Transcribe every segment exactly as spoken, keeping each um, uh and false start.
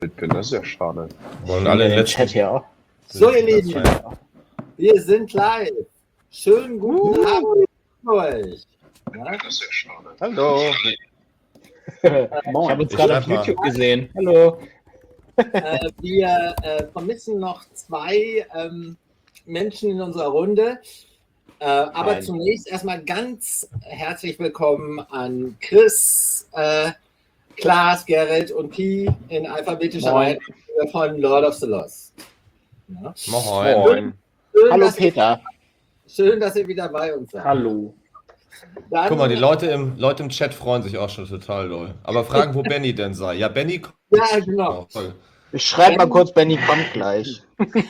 bin, das ist ja schade. Wollen alle in den letzten... Chat hier auch. So, ihr Lieben, wir sind live. Schönen guten uh. Abend euch. Ja? Das ist ja schade. Hallo. Ich habe uns gerade auf YouTube mal gesehen. Hallo. Äh, wir äh, vermissen noch zwei ähm, Menschen in unserer Runde. Äh, aber Nein. Zunächst erstmal ganz herzlich willkommen an Chris, äh, Klaas, Gerrit und Pi in alphabetischer Reihenfolge von Lord of the Lost. Ja. Moin. Moin. Schön, Hallo Peter. Ihr, schön, dass ihr wieder bei uns seid. Hallo. Dann, Guck mal, die Leute im, Leute im Chat freuen sich auch schon total doll. Aber fragen, wo Benny denn sei. Ja, Benny kommt. Ja, genau. Oh, ich schreibe mal kurz, Benny kommt gleich.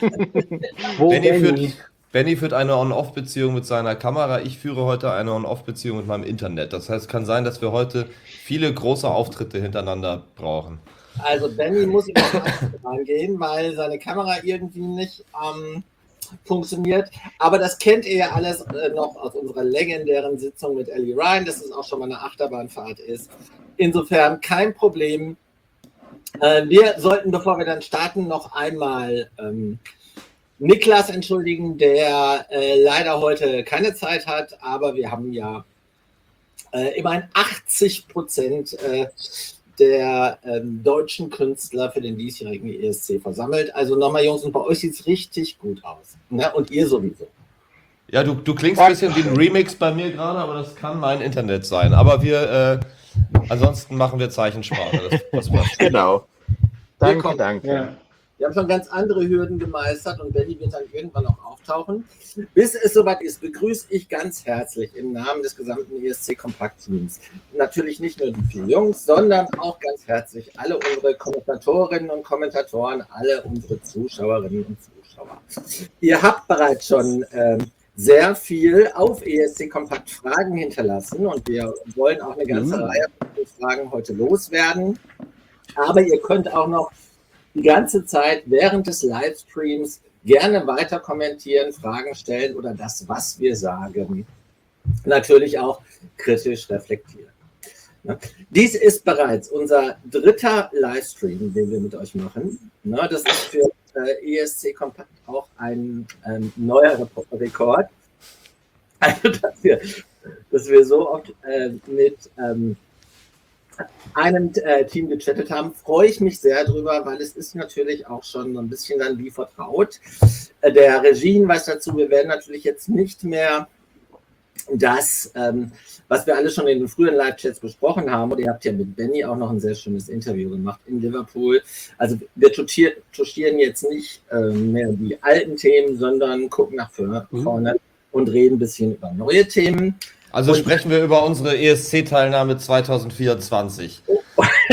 wo Benny, Benny? Führt, Benny führt eine On-Off-Beziehung mit seiner Kamera. Ich führe heute eine On-Off-Beziehung mit meinem Internet. Das heißt, es kann sein, dass wir heute viele große Auftritte hintereinander brauchen. Also Benny muss über reingehen, weil seine Kamera irgendwie nicht ähm, funktioniert. Aber das kennt ihr ja alles äh, noch aus unserer legendären Sitzung mit Ellie Ryan, dass es auch schon mal eine Achterbahnfahrt ist. Insofern kein Problem. Äh, wir sollten, bevor wir dann starten, noch einmal ähm, Niklas entschuldigen, der äh, leider heute keine Zeit hat, aber wir haben ja äh, immerhin achtzig Prozent äh, der ähm, deutschen Künstler für den diesjährigen E S C versammelt. Also nochmal, Jungs, und bei euch sieht es richtig gut aus. Ne? Und ihr sowieso. Ja, du, du klingst ein bisschen wie ein Remix bei mir gerade, aber das kann mein Internet sein. Aber wir, äh, ansonsten machen wir Zeichensprache. Das, das passt. Genau. Danke, danke. Ja. Wir haben schon ganz andere Hürden gemeistert und Benny wird dann irgendwann auch auftauchen. Bis es soweit ist, begrüße ich ganz herzlich im Namen des gesamten E S C-Kompakt-Teams natürlich nicht nur die vier Jungs, sondern auch ganz herzlich alle unsere Kommentatorinnen und Kommentatoren, alle unsere Zuschauerinnen und Zuschauer. Ihr habt bereits schon ähm, sehr viel auf E S C-Kompakt Fragen hinterlassen und wir wollen auch eine ganze mhm. Reihe von Fragen heute loswerden. Aber ihr könnt auch noch die ganze Zeit während des Livestreams gerne weiter kommentieren, Fragen stellen oder das, was wir sagen, natürlich auch kritisch reflektieren. Dies ist bereits unser dritter Livestream, den wir mit euch machen. Das ist für E S C Kompakt auch ein ähm, neuer Rekord. Also, dass wir, dass wir so oft äh, mit ähm, einem äh, Team gechattet haben, freue ich mich sehr drüber, weil es ist natürlich auch schon so ein bisschen dann wie vertraut. Äh, der Regiehinweis dazu, wir werden natürlich jetzt nicht mehr das, ähm, was wir alle schon in den früheren Live-Chats besprochen haben, und ihr habt ja mit Benny auch noch ein sehr schönes Interview gemacht in Liverpool. Also wir touchieren jetzt nicht äh, mehr die alten Themen, sondern gucken nach vorne mhm. und reden ein bisschen über neue Themen. Also und sprechen wir über unsere E S C-Teilnahme zwanzig vierundzwanzig. Oh,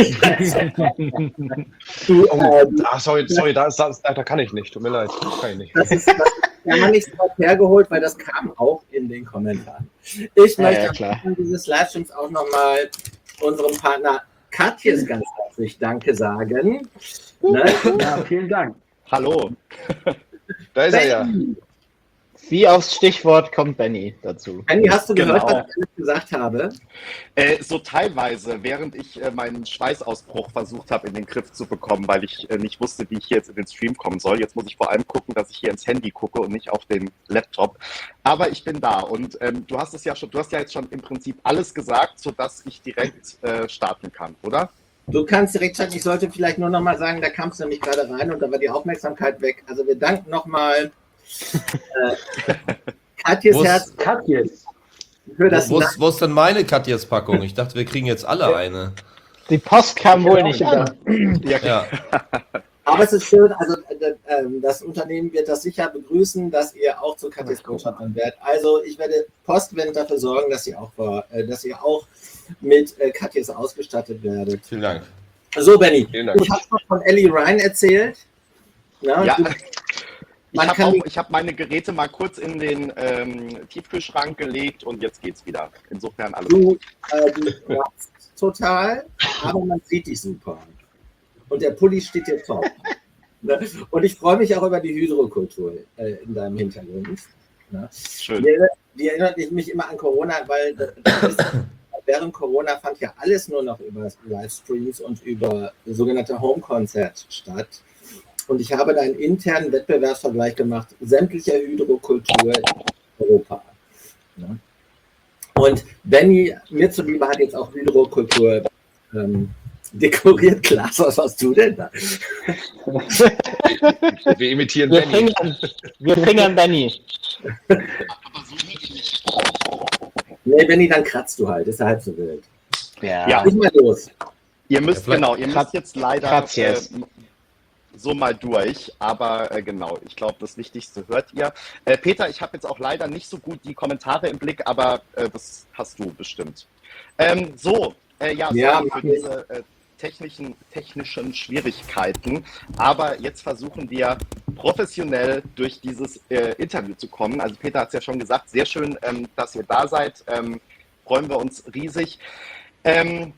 ach, sorry, sorry da, ist, da, da kann ich nicht. Tut mir leid. Kann ich nicht. Das ist, das kann man nicht so weit hergeholt, weil das kam auch in den Kommentaren. Ich ja, möchte ja, an dieses Livestreams auch nochmal unserem Partner Katjes ganz herzlich Danke sagen. Ne? Ja, vielen Dank. Hallo. Da ist er ja. Wie aufs Stichwort kommt Benny dazu. Benny, hast du gehört, genau. was ich gesagt habe? Äh, so teilweise, während ich äh, meinen Schweißausbruch versucht habe, in den Griff zu bekommen, weil ich äh, nicht wusste, wie ich hier jetzt in den Stream kommen soll. Jetzt muss ich vor allem gucken, dass ich hier ins Handy gucke und nicht auf den Laptop. Aber ich bin da und ähm, du hast es ja schon, du hast ja jetzt schon im Prinzip alles gesagt, sodass ich direkt äh, starten kann, oder? Du kannst direkt starten. Ich sollte vielleicht nur noch mal sagen, da kam es nämlich gerade rein und da war die Aufmerksamkeit weg. Also wir danken nochmal Äh, Katjes wo's, Herz. Katjes. Für das wo, wo ist denn meine Katjes-Packung? Ich dachte, wir kriegen jetzt alle eine. Die Post kam wohl nicht an. Ja. Ja. Aber es ist schön, also äh, das Unternehmen wird das sicher begrüßen, dass ihr auch zu Katjes Botschaftern werdet. Also ich werde postwendend dafür sorgen, dass ihr auch, äh, dass ihr auch mit äh, Katjes ausgestattet werdet. Vielen Dank. So, Benny, Dank. du hast noch von Ellie Ryan erzählt. Na, ja. Du, Ich habe hab meine Geräte mal kurz in den ähm, Tiefkühlschrank gelegt und jetzt geht's wieder. Insofern alles du, gut. Äh, du ratzt total, aber man sieht dich super. Und der Pulli steht dir top. Und ich freue mich auch über die Hydrokultur äh, in deinem Hintergrund. Ne? Schön. Die, die erinnert mich immer an Corona, weil das ist während Corona fand ja alles nur noch über Livestreams und über sogenannte Home-Concert statt. Und ich habe da einen internen Wettbewerbsvergleich gemacht, sämtlicher Hydrokultur in Europa. Ja. Und Benny, mir zuliebe, hat jetzt auch Hydrokultur ähm, dekoriert. Klaas, was hast du denn da? Wir imitieren Wir Benny. fingern, wir fingern Benny. Nee, Benny, dann kratzt du halt, ist ja halb so wild. Ja. Ja. Nicht mal los. Ihr müsst, Ja, genau, ihr müsst Kratz- jetzt leider Kratz äh, jetzt. so mal durch, aber äh, genau, ich glaube, das Wichtigste hört ihr. Äh, Peter, ich habe jetzt auch leider nicht so gut die Kommentare im Blick, aber äh, das hast du bestimmt. Ähm, so, äh, ja, Ja, sorry mach für ich. diese äh, technischen, technischen Schwierigkeiten, aber jetzt versuchen wir professionell durch dieses äh, Interview zu kommen. Also Peter hat es ja schon gesagt, sehr schön, ähm, dass ihr da seid, ähm, freuen wir uns riesig. Ähm,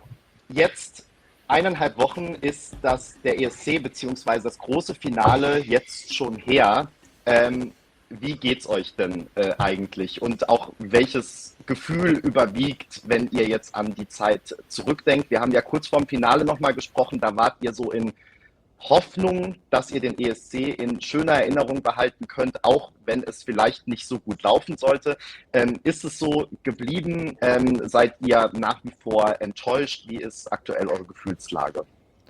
jetzt eineinhalb Wochen ist das der E S C bzw. das große Finale jetzt schon her. Ähm, wie geht's euch denn äh, eigentlich? Und auch welches Gefühl überwiegt, wenn ihr jetzt an die Zeit zurückdenkt? Wir haben ja kurz vorm Finale nochmal gesprochen, da wart ihr so in Hoffnung, dass ihr den E S C in schöner Erinnerung behalten könnt, auch wenn es vielleicht nicht so gut laufen sollte. Ähm, ist es so geblieben? Ähm, seid ihr nach wie vor enttäuscht? Wie ist aktuell eure Gefühlslage?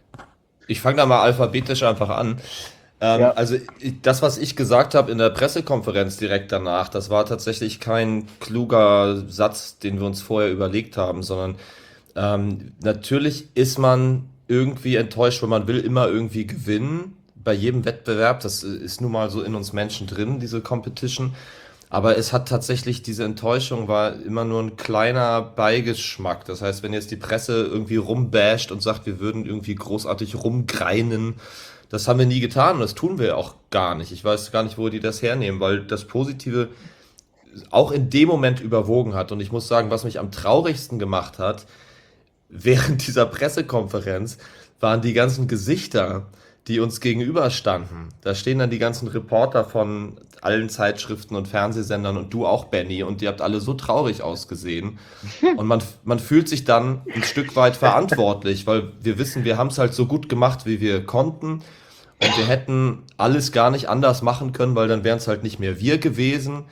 Ich fange da mal alphabetisch einfach an. Ähm, Ja. Also ich, das, was ich gesagt habe in der Pressekonferenz direkt danach, das war tatsächlich kein kluger Satz, den wir uns vorher überlegt haben, sondern ähm, natürlich ist man irgendwie enttäuscht, weil man will immer irgendwie gewinnen bei jedem Wettbewerb. Das ist nun mal so in uns Menschen drin, diese Competition. Aber es hat tatsächlich, diese Enttäuschung war immer nur ein kleiner Beigeschmack. Das heißt, wenn jetzt die Presse irgendwie rumbasht und sagt, wir würden irgendwie großartig rumgreinen, das haben wir nie getan und das tun wir auch gar nicht. Ich weiß gar nicht, wo die das hernehmen, weil das Positive auch in dem Moment überwogen hat. Und ich muss sagen, was mich am traurigsten gemacht hat, während dieser Pressekonferenz waren die ganzen Gesichter, die uns gegenüberstanden. Da stehen dann die ganzen Reporter von allen Zeitschriften und Fernsehsendern und du auch, Benny, und die habt alle so traurig ausgesehen. Und man, man fühlt sich dann ein Stück weit verantwortlich, weil wir wissen, wir haben es halt so gut gemacht, wie wir konnten. Und wir hätten alles gar nicht anders machen können, weil dann wären es halt nicht mehr wir gewesen.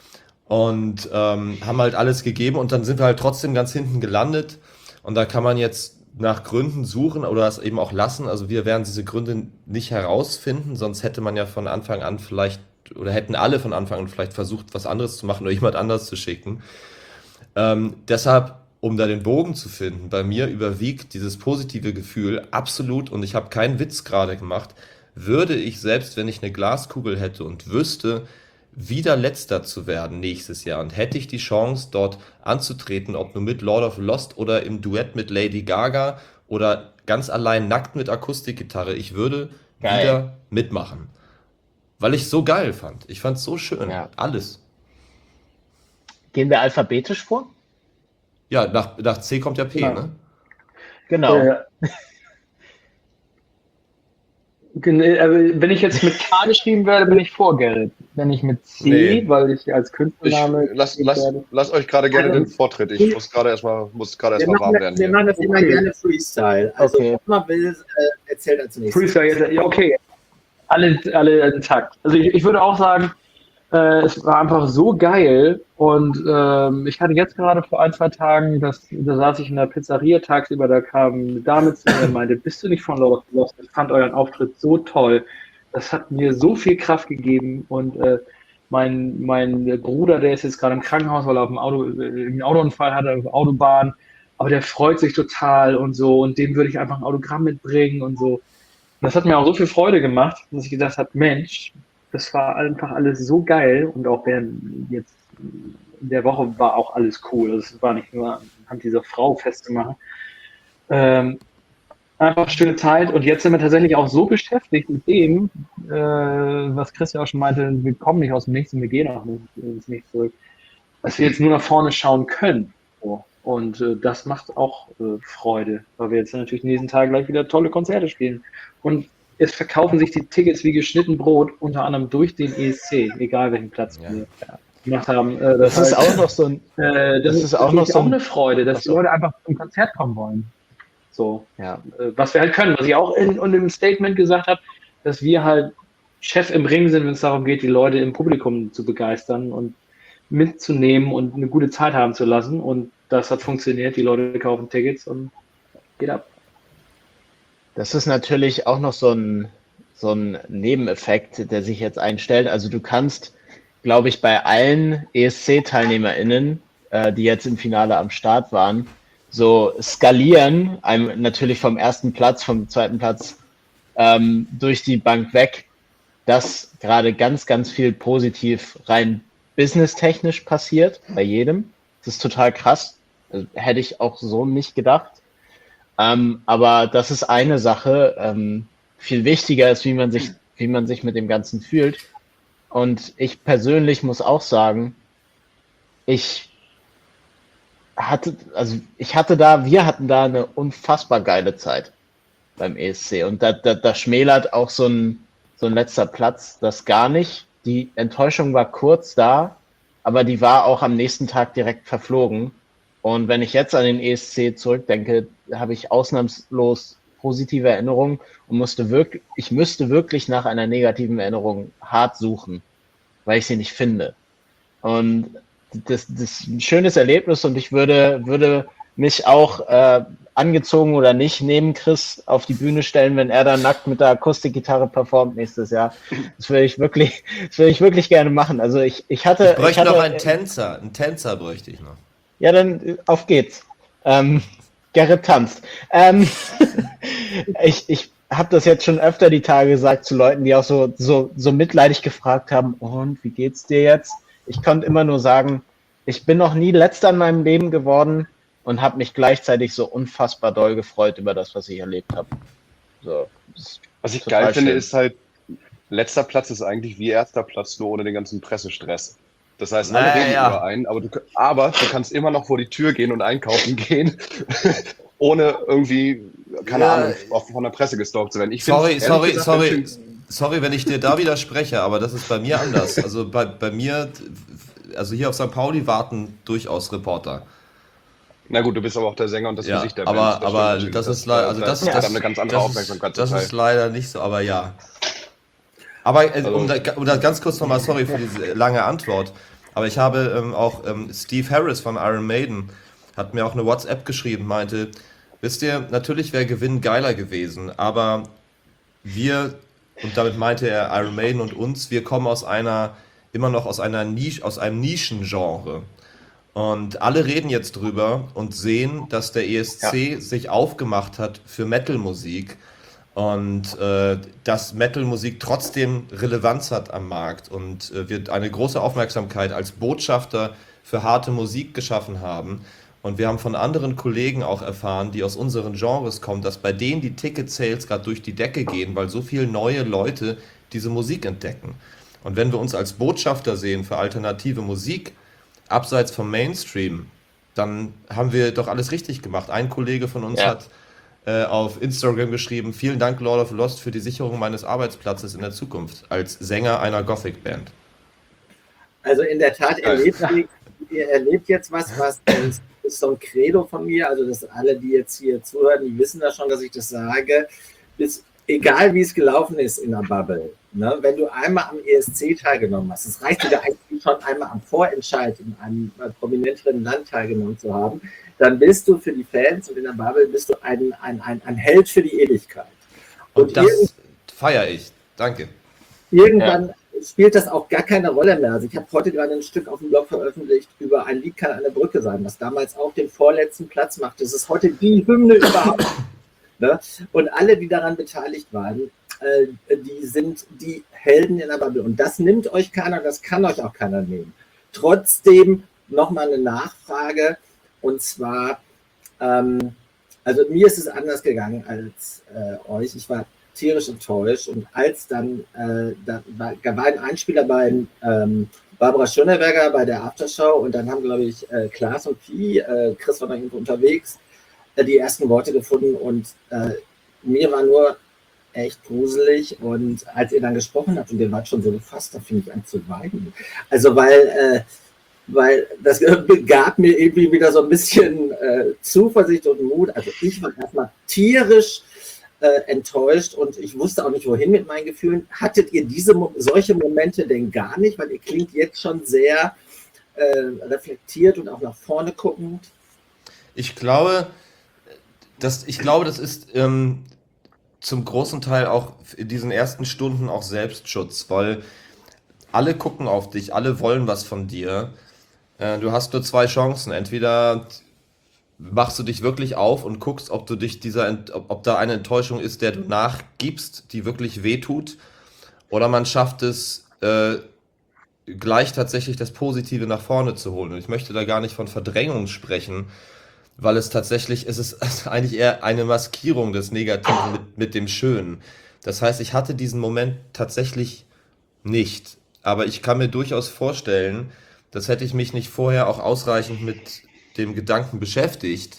Und ähm, haben halt alles gegeben und dann sind wir halt trotzdem ganz hinten gelandet. Und da kann man jetzt nach Gründen suchen oder es eben auch lassen. Also wir werden diese Gründe nicht herausfinden, sonst hätte man ja von Anfang an vielleicht, oder hätten alle von Anfang an vielleicht versucht, was anderes zu machen oder jemand anders zu schicken. Ähm, deshalb, um da den Bogen zu finden, bei mir überwiegt dieses positive Gefühl absolut, und ich habe keinen Witz gerade gemacht, würde ich, selbst wenn ich eine Glaskugel hätte und wüsste, wieder Letzter zu werden nächstes Jahr, und hätte ich die Chance, dort anzutreten, ob nur mit Lord of Lost oder im Duett mit Lady Gaga oder ganz allein nackt mit Akustikgitarre, ich würde Geil. wieder mitmachen. Weil ich es so geil fand. Ich fand es so schön. Ja. Alles. Gehen wir alphabetisch vor? Ja, nach, nach C kommt ja P, Genau. ne? Genau. Äh, gen- äh, wenn ich jetzt mit K geschrieben werde, bin ich vor Gerrit. Wenn ich mit C, Nee. weil ich als Ich, Künstlername lass, geschrieben lass, werde. lass euch gerade gerne den Vortritt. Ich muss gerade erstmal muss gerade Wir erstmal warm machen, werden. das, wir Hier. machen das immer Okay. gerne Freestyle. Also, Okay. wenn man will, äh, erzählt als nächstes. Freestyle, jetzt- ja, okay. Alle, alle intakt. Also ich, ich würde auch sagen, äh, es war einfach so geil und ähm, ich hatte jetzt gerade vor ein, zwei Tagen, das, da saß ich in der Pizzeria tagsüber, da kam eine Dame zu mir und meinte, bist du nicht von Lord of the Lost? Ich fand euren Auftritt so toll. Das hat mir so viel Kraft gegeben und äh, mein, mein Bruder, der ist jetzt gerade im Krankenhaus, weil er auf dem Auto, äh, einen Autounfall hatte, auf der Autobahn, aber der freut sich total und so und dem würde ich einfach ein Autogramm mitbringen und so. Und das hat mir auch so viel Freude gemacht, dass ich gedacht habe, Mensch, das war einfach alles so geil und auch während jetzt in der Woche war auch alles cool. Also es war nicht nur anhand dieser Frau festzumachen. Ähm, einfach schöne Zeit und jetzt sind wir tatsächlich auch so beschäftigt mit dem, äh, was Chris ja auch schon meinte, wir kommen nicht aus dem Nichts und wir gehen auch nicht ins Nichts zurück, dass wir jetzt nur nach vorne schauen können. So. Und äh, das macht auch äh, Freude, weil wir jetzt natürlich in diesen Tagen gleich wieder tolle Konzerte spielen. Und es verkaufen sich die Tickets wie geschnitten Brot, unter anderem durch den E S C, egal welchen Platz Ja. wir. Ja. gemacht haben. Äh, Das das ist halt, auch noch so ein. äh, das, das ist ist auch auch, noch so auch ein- eine Freude, dass Ach die so. Leute einfach zum Konzert kommen wollen. So, Ja. äh, was wir halt können, was ich auch in, in dem Statement gesagt habe, dass wir halt Chef im Ring sind, wenn es darum geht, die Leute im Publikum zu begeistern und mitzunehmen und eine gute Zeit haben zu lassen. Und das hat funktioniert. Die Leute kaufen Tickets und geht ab. Das ist natürlich auch noch so ein, so ein Nebeneffekt, der sich jetzt einstellt. Also du kannst, glaube ich, bei allen E S C-TeilnehmerInnen, äh, die jetzt im Finale am Start waren, so skalieren, einem natürlich vom ersten Platz, vom zweiten Platz ähm, durch die Bank weg, dass gerade ganz, ganz viel positiv rein businesstechnisch passiert bei jedem. Das ist total krass. Also, hätte ich auch so nicht gedacht. Ähm, aber das ist eine Sache. Ähm, viel wichtiger ist, wie man sich, wie man sich mit dem Ganzen fühlt. Und ich persönlich muss auch sagen, ich hatte, also ich hatte da, wir hatten da eine unfassbar geile Zeit beim E S C. Und da, da, da schmälert auch so ein, so ein letzter Platz das gar nicht. Die Enttäuschung war kurz da, aber die war auch am nächsten Tag direkt verflogen. Und wenn ich jetzt an den E S C zurückdenke, habe ich ausnahmslos positive Erinnerungen und musste wirklich, ich müsste wirklich nach einer negativen Erinnerung hart suchen, weil ich sie nicht finde. Und das, das ist ein schönes Erlebnis und ich würde, würde mich auch äh, angezogen oder nicht neben Chris auf die Bühne stellen, wenn er da nackt mit der Akustikgitarre performt nächstes Jahr. Das würde ich wirklich, das würde ich wirklich gerne machen. Also ich, ich hatte, Ich bräuchte ich hatte, noch einen Tänzer. Einen Tänzer bräuchte ich noch. Ja, dann auf geht's. Ähm, Gerrit tanzt. Ähm, ich ich habe das jetzt schon öfter die Tage gesagt zu Leuten, die auch so, so, so mitleidig gefragt haben, und wie geht's dir jetzt? Ich konnte immer nur sagen, ich bin noch nie Letzter in meinem Leben geworden und habe mich gleichzeitig so unfassbar doll gefreut über das, was ich erlebt habe. So, Was ich total geil finde, schön. ist halt, letzter Platz ist eigentlich wie erster Platz, nur ohne den ganzen Pressestress. Das heißt, alle Naja. reden über einen, aber du, aber du kannst immer noch vor die Tür gehen und einkaufen gehen, ohne irgendwie, keine Ja. Ahnung, auch von der Presse gestalkt zu werden. Ich Sorry, find's sorry, ehrlich gesagt sorry, ganz schön- sorry, wenn ich dir da widerspreche, aber das ist bei mir anders. Also bei, bei mir, also hier auf Sankt Pauli warten durchaus Reporter. Na gut, du bist aber auch der Sänger und das Ja, Gesicht der aber, Band. stimmt aber natürlich. das ist leider, also da- das, da hat das, eine ganz andere das, Aufmerksamkeit ist, das zuteil. ist leider nicht so, aber ja. Aber äh, um, Also- da, um da ganz kurz nochmal, sorry für diese lange Antwort, aber ich habe ähm, auch ähm, Steve Harris von Iron Maiden hat mir auch eine WhatsApp geschrieben, meinte, wisst ihr, natürlich wäre Gewinn geiler gewesen, aber wir, und damit meinte er Iron Maiden und uns, wir kommen aus einer, immer noch aus einer Nische, aus einem Nischengenre. Und alle reden jetzt drüber und sehen, dass der E S C sich aufgemacht hat für Metal-Musik und äh, dass Metal-Musik trotzdem Relevanz hat am Markt und äh, wir eine große Aufmerksamkeit als Botschafter für harte Musik geschaffen haben. Und wir haben von anderen Kollegen auch erfahren, die aus unseren Genres kommen, dass bei denen die Ticket-Sales gerade durch die Decke gehen, weil so viele neue Leute diese Musik entdecken. Und wenn wir uns als Botschafter sehen für alternative Musik, abseits vom Mainstream, dann haben wir doch alles richtig gemacht. Ein Kollege von uns Ja. hat äh, auf Instagram geschrieben, vielen Dank Lord of Lost für die Sicherung meines Arbeitsplatzes in der Zukunft als Sänger einer Gothic-Band. Also in der Tat Geil. erlebt ihr, ihr erlebt jetzt was, was das ist so ein Credo von mir, also dass alle, die jetzt hier zuhören, die wissen das schon, dass ich das sage, bis, egal wie es gelaufen ist in der Bubble, ne, wenn du einmal am E S C teilgenommen hast, es reicht dir eigentlich schon einmal am Vorentscheid in einem äh, prominenteren Land teilgenommen zu haben, dann bist du für die Fans und in der Bubble bist du ein, ein, ein, ein Held für die Ewigkeit. Und, Und irgend- das feiere ich. Danke. Irgendwann spielt das auch gar keine Rolle mehr. Also ich habe heute gerade ein Stück auf dem Blog veröffentlicht über ein Lied kann eine Brücke sein, was damals auch den vorletzten Platz machte. Es ist heute die Hymne überhaupt. Ne? Und alle, die daran beteiligt waren, äh, die sind die Helden in der Bubble. Und das nimmt euch keiner, das kann euch auch keiner nehmen. Trotzdem nochmal eine Nachfrage. Und zwar, ähm, also mir ist es anders gegangen als äh, euch. Ich war tierisch enttäuscht und als dann, äh, da war, da war ein Einspieler bei ähm, Barbara Schöneberger bei der Aftershow und dann haben, glaube ich, äh, Klaas und Pi, äh, Chris war noch irgendwo unterwegs, äh, die ersten Worte gefunden und äh, mir war nur echt gruselig. Und als ihr dann gesprochen habt und ihr wart schon so gefasst, da fing ich an zu weinen. Also weil, äh, weil das gab mir irgendwie wieder so ein bisschen äh, Zuversicht und Mut. Also ich war erstmal tierisch äh, enttäuscht und ich wusste auch nicht, wohin mit meinen Gefühlen. Hattet ihr diese solche Momente denn gar nicht? Weil ihr klingt jetzt schon sehr äh, reflektiert und auch nach vorne guckend. Ich glaube, das, ich glaube, das ist ähm, zum großen Teil auch in diesen ersten Stunden auch Selbstschutz, weil alle gucken auf dich, alle wollen was von dir. Äh, du hast nur zwei Chancen. Entweder machst du dich wirklich auf und guckst, ob du dich dieser, Ent- ob, ob da eine Enttäuschung ist, der du nachgibst, die wirklich wehtut, oder man schafft es, äh, gleich tatsächlich das Positive nach vorne zu holen. Und ich möchte da gar nicht von Verdrängung sprechen, weil es tatsächlich, es ist eigentlich eher eine Maskierung des Negativen mit, mit dem Schönen. Das heißt, ich hatte diesen Moment tatsächlich nicht. Aber ich kann mir durchaus vorstellen, dass hätte ich mich nicht vorher auch ausreichend mit dem Gedanken beschäftigt,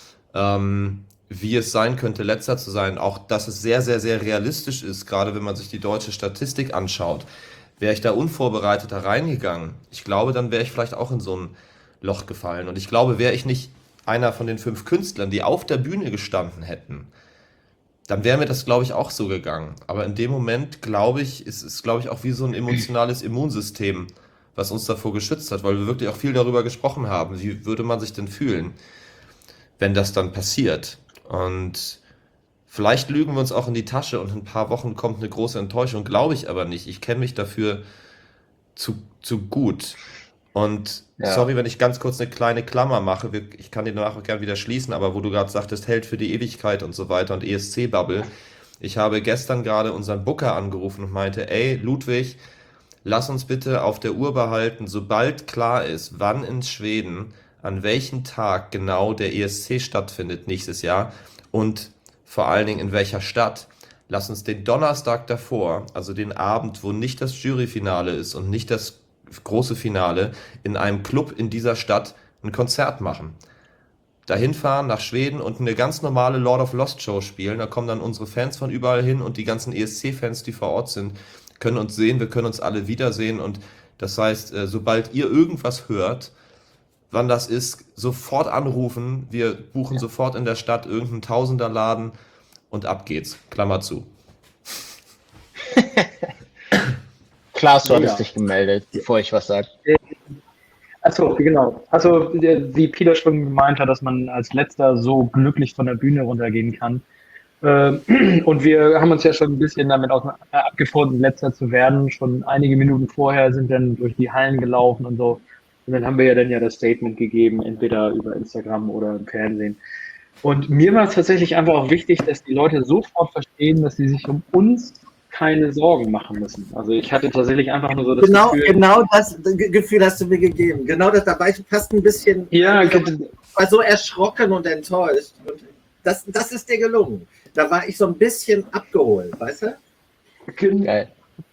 ähm, wie es sein könnte, letzter zu sein. Auch, dass es sehr, sehr, sehr realistisch ist, gerade wenn man sich die deutsche Statistik anschaut. Wäre ich da unvorbereitet da reingegangen, ich glaube, dann wäre ich vielleicht auch in so ein Loch gefallen. Und ich glaube, wäre ich nicht einer von den fünf Künstlern, die auf der Bühne gestanden hätten, dann wäre mir das, glaube ich, auch so gegangen. Aber in dem Moment, glaube ich, ist es, glaube ich, auch wie so ein emotionales Immunsystem, was uns davor geschützt hat, weil wir wirklich auch viel darüber gesprochen haben. Wie würde man sich denn fühlen, wenn das dann passiert? Und vielleicht lügen wir uns auch in die Tasche und in ein paar Wochen kommt eine große Enttäuschung, glaube ich aber nicht. Ich kenne mich dafür zu, zu gut. Und Ja. sorry, wenn ich ganz kurz eine kleine Klammer mache, wir- ich kann die danach auch gerne wieder schließen, aber wo du gerade sagtest, Held für die Ewigkeit und so weiter und E S C-Bubble. Ich habe gestern gerade unseren Booker angerufen und meinte, ey, Ludwig, lass uns bitte auf der Uhr behalten, sobald klar ist, wann in Schweden, an welchem Tag genau der E S C stattfindet nächstes Jahr und vor allen Dingen in welcher Stadt. Lass uns den Donnerstag davor, also den Abend, wo nicht das Juryfinale ist und nicht das große Finale, in einem Club in dieser Stadt ein Konzert machen. Dahin fahren nach Schweden und eine ganz normale Lord of Lost Show spielen. Da kommen dann unsere Fans von überall hin und die ganzen E S C-Fans, die vor Ort sind, können uns sehen. Wir können uns alle wiedersehen. Und das heißt, äh, sobald ihr irgendwas hört, wann das ist, sofort anrufen. Wir buchen sofort in der Stadt irgendeinen Tausenderladen und ab geht's. Klammer zu. Klaas, du Ja. hattest dich gemeldet, bevor ich was sage. Achso, genau. Also, der- wie Peter schon gemeint hat, dass man als Letzter so glücklich von der Bühne runtergehen kann. Ähm, Und wir haben uns ja schon ein bisschen damit aus, äh, abgefunden, Letzter zu werden. Schon einige Minuten vorher sind dann durch die Hallen gelaufen und so. Und dann haben wir ja dann ja das Statement gegeben, entweder über Instagram oder im Fernsehen. Und mir war es tatsächlich einfach auch wichtig, dass die Leute sofort verstehen, dass sie sich um uns keine Sorgen machen müssen. Also ich hatte tatsächlich einfach nur so das Genau, Gefühl, genau das Ge- Gefühl hast du mir gegeben. Genau das, da war ich fast ein bisschen, ja, ich war so erschrocken und enttäuscht. Und das, das ist dir gelungen. Da war ich so ein bisschen abgeholt, weißt du? Geil.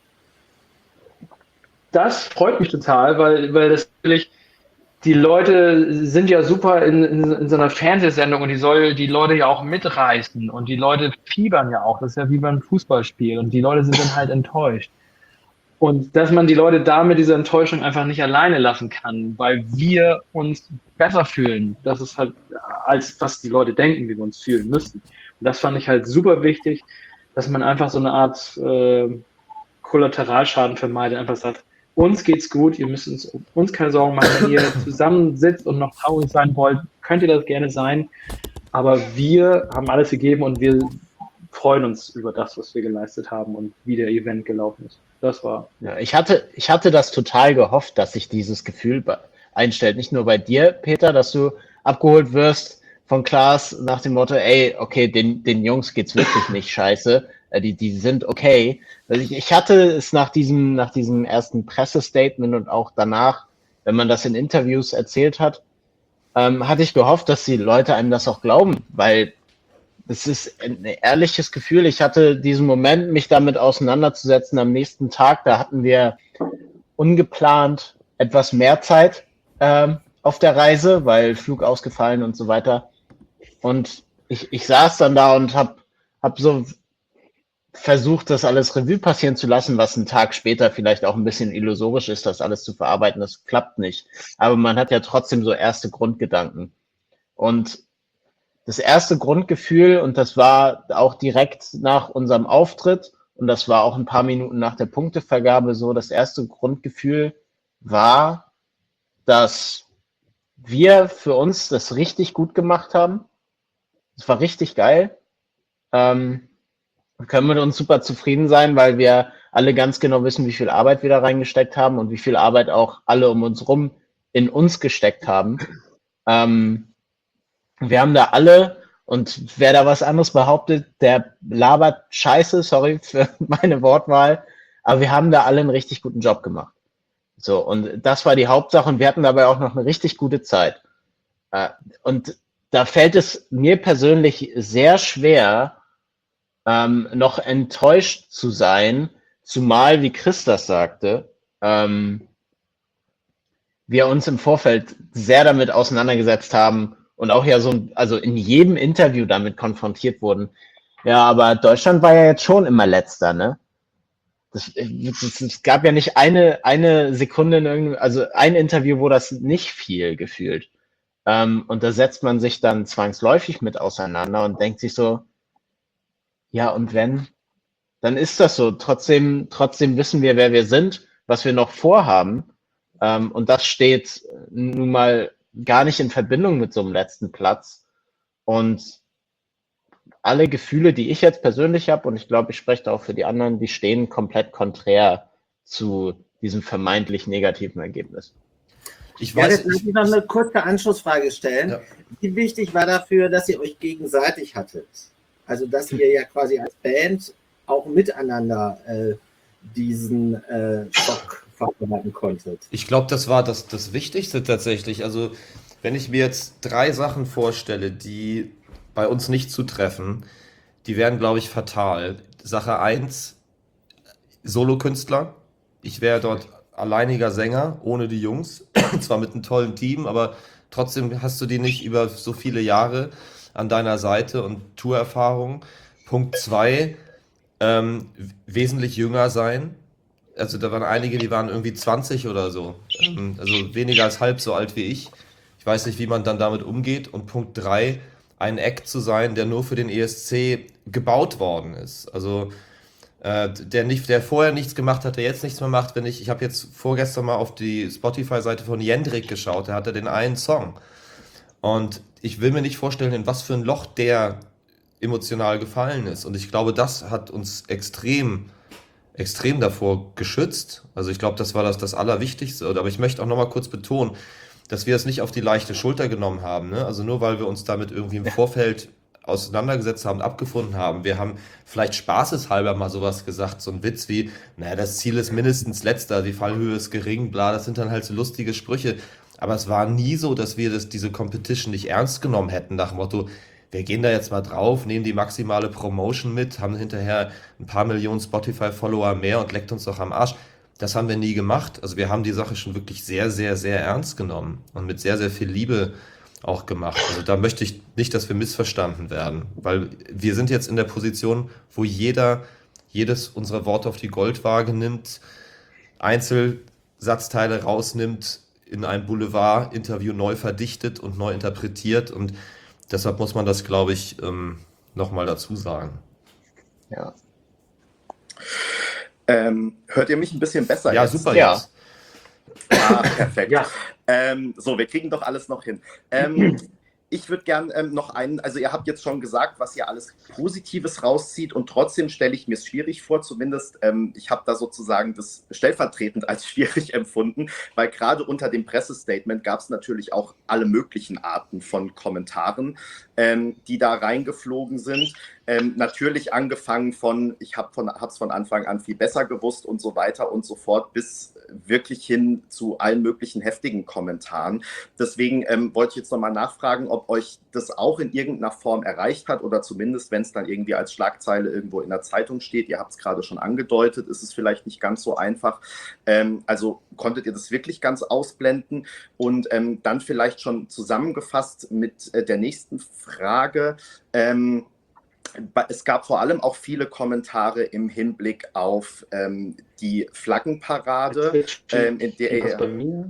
das freut mich total, weil, weil das natürlich, die Leute sind ja super in, in, in so einer Fernsehsendung und die soll die Leute ja auch mitreißen und die Leute fiebern ja auch. Das ist ja wie beim Fußballspiel und die Leute sind dann halt enttäuscht. Und dass man die Leute da mit dieser Enttäuschung einfach nicht alleine lassen kann, weil wir uns besser fühlen. Das ist halt, als was die Leute denken, wie wir uns fühlen müssen. Und das fand ich halt super wichtig, dass man einfach so eine Art äh, Kollateralschaden vermeidet, einfach sagt, uns geht's gut, ihr müsst uns, uns keine Sorgen machen, wenn ihr zusammen sitzt und noch traurig sein wollt, könnt ihr das gerne sein, aber wir haben alles gegeben und wir freuen uns über das, was wir geleistet haben und wie der Event gelaufen ist. Das war. Ja, ich hatte, ich hatte das total gehofft, dass sich dieses Gefühl be- einstellt. Nicht nur bei dir, Peter, dass du abgeholt wirst von Klaas nach dem Motto, ey, okay, den, den Jungs geht's wirklich nicht scheiße. Äh, Die, die sind okay. Also ich, ich hatte es nach diesem, nach diesem ersten Pressestatement und auch danach, wenn man das in Interviews erzählt hat, ähm, hatte ich gehofft, dass die Leute einem das auch glauben, weil es ist ein ehrliches Gefühl. Ich hatte diesen Moment, mich damit auseinanderzusetzen am nächsten Tag. Da hatten wir ungeplant etwas mehr Zeit ähm, auf der Reise, weil Flug ausgefallen und so weiter. Und ich, ich saß dann da und hab, hab so versucht, das alles Revue passieren zu lassen, was einen Tag später vielleicht auch ein bisschen illusorisch ist, das alles zu verarbeiten. Das klappt nicht. Aber man hat ja trotzdem so erste Grundgedanken. Und das erste Grundgefühl, und das war auch direkt nach unserem Auftritt, und das war auch ein paar Minuten nach der Punktevergabe so, das erste Grundgefühl war, dass wir für uns das richtig gut gemacht haben. Es war richtig geil. Ähm, können mit uns super zufrieden sein, weil wir alle ganz genau wissen, wie viel Arbeit wir da reingesteckt haben und wie viel Arbeit auch alle um uns rum in uns gesteckt haben. Ähm, wir haben da alle, und wer da was anderes behauptet, der labert Scheiße, sorry für meine Wortwahl, aber wir haben da alle einen richtig guten Job gemacht. So, und das war die Hauptsache, und wir hatten dabei auch noch eine richtig gute Zeit. Äh, und da fällt es mir persönlich sehr schwer, ähm, noch enttäuscht zu sein, zumal, wie Chris das sagte, ähm, wir uns im Vorfeld sehr damit auseinandergesetzt haben und auch ja so, also in jedem Interview damit konfrontiert wurden. Ja, aber Deutschland war ja jetzt schon immer Letzter, ne? Das, das, es gab ja nicht eine, eine Sekunde in irgendeinem, also ein Interview, wo das nicht fiel, gefühlt. Ähm, und da setzt man sich dann zwangsläufig mit auseinander und denkt sich so, ja, und wenn, dann ist das so. Trotzdem, trotzdem wissen wir, wer wir sind, was wir noch vorhaben. Ähm, und das steht nun mal gar nicht in Verbindung mit so einem letzten Platz. Und alle Gefühle, die ich jetzt persönlich habe, und ich glaube, ich spreche da auch für die anderen, die stehen komplett konträr zu diesem vermeintlich negativen Ergebnis. Ich weiß, ja, jetzt möchte ich noch eine kurze Anschlussfrage stellen. Ja. Wie wichtig war dafür, dass ihr euch gegenseitig hattet? Also, dass ihr ja quasi als Band auch miteinander äh, diesen äh, Schock verarbeiten konntet. Ich glaube, das war das, das Wichtigste tatsächlich. Also, wenn ich mir jetzt drei Sachen vorstelle, die bei uns nicht zutreffen, die wären, glaube ich, fatal. Sache eins, Solokünstler. Ich wäre dort alleiniger Sänger, ohne die Jungs. Zwar mit einem tollen Team, aber trotzdem hast du die nicht über so viele Jahre an deiner Seite und Tourerfahrung. Punkt zwei, ähm, wesentlich jünger sein. Also da waren einige, die waren irgendwie zwanzig oder so. Ähm, also weniger als halb so alt wie ich. Ich weiß nicht, wie man dann damit umgeht. Und Punkt drei, ein Act zu sein, der nur für den E S C gebaut worden ist. Also äh, der, nicht, der vorher nichts gemacht hat, der jetzt nichts mehr macht. Wenn ich ich habe jetzt vorgestern mal auf die Spotify-Seite von Jendrik geschaut, der hatte den einen Song. Und ich will mir nicht vorstellen, in was für ein Loch der emotional gefallen ist. Und ich glaube, das hat uns extrem, extrem davor geschützt. Also ich glaube, das war das, das Allerwichtigste. Aber ich möchte auch nochmal kurz betonen, dass wir es nicht auf die leichte Schulter genommen haben. Ne? Also nur weil wir uns damit irgendwie im Vorfeld auseinandergesetzt haben, abgefunden haben. Wir haben vielleicht spaßeshalber mal sowas gesagt, so ein Witz wie, naja, das Ziel ist mindestens letzter, die Fallhöhe ist gering, bla, das sind dann halt so lustige Sprüche. Aber es war nie so, dass wir das, diese Competition nicht ernst genommen hätten, nach dem Motto, wir gehen da jetzt mal drauf, nehmen die maximale Promotion mit, haben hinterher ein paar Millionen Spotify-Follower mehr und leckt uns doch am Arsch. Das haben wir nie gemacht. Also wir haben die Sache schon wirklich sehr, sehr, sehr ernst genommen und mit sehr, sehr viel Liebe auch gemacht. Also da möchte ich nicht, dass wir missverstanden werden, weil wir sind jetzt in der Position, wo jeder jedes unserer Worte auf die Goldwaage nimmt, Einzelsatzteile rausnimmt, in ein Boulevard-Interview neu verdichtet und neu interpretiert, und deshalb muss man das, glaube ich, ähm, nochmal dazu sagen. Ja. Ähm, hört ihr mich ein bisschen besser ja, jetzt? Super, ja, jetzt. Ah, perfekt. Ja. Ähm, so, wir kriegen doch alles noch hin. Ähm, ich würde gern ähm, noch einen, also ihr habt jetzt schon gesagt, was ihr alles Positives rauszieht, und trotzdem stelle ich mir es schwierig vor, zumindest ähm, ich habe da sozusagen das stellvertretend als schwierig empfunden, weil gerade unter dem Pressestatement gab es natürlich auch alle möglichen Arten von Kommentaren, ähm, die da reingeflogen sind. Ähm, natürlich angefangen von, ich habe von, es von Anfang an viel besser gewusst und so weiter und so fort, bis wirklich hin zu allen möglichen heftigen Kommentaren. Deswegen ähm, wollte ich jetzt nochmal nachfragen, ob euch das auch in irgendeiner Form erreicht hat, oder zumindest, wenn es dann irgendwie als Schlagzeile irgendwo in der Zeitung steht. Ihr habt es gerade schon angedeutet, ist es vielleicht nicht ganz so einfach. Ähm, also konntet ihr das wirklich ganz ausblenden? Und ähm, dann vielleicht schon zusammengefasst mit äh, der nächsten Frage. Ähm, es gab vor allem auch viele Kommentare im Hinblick auf ähm, die Flaggenparade. Ähm, in der, Was bei mir?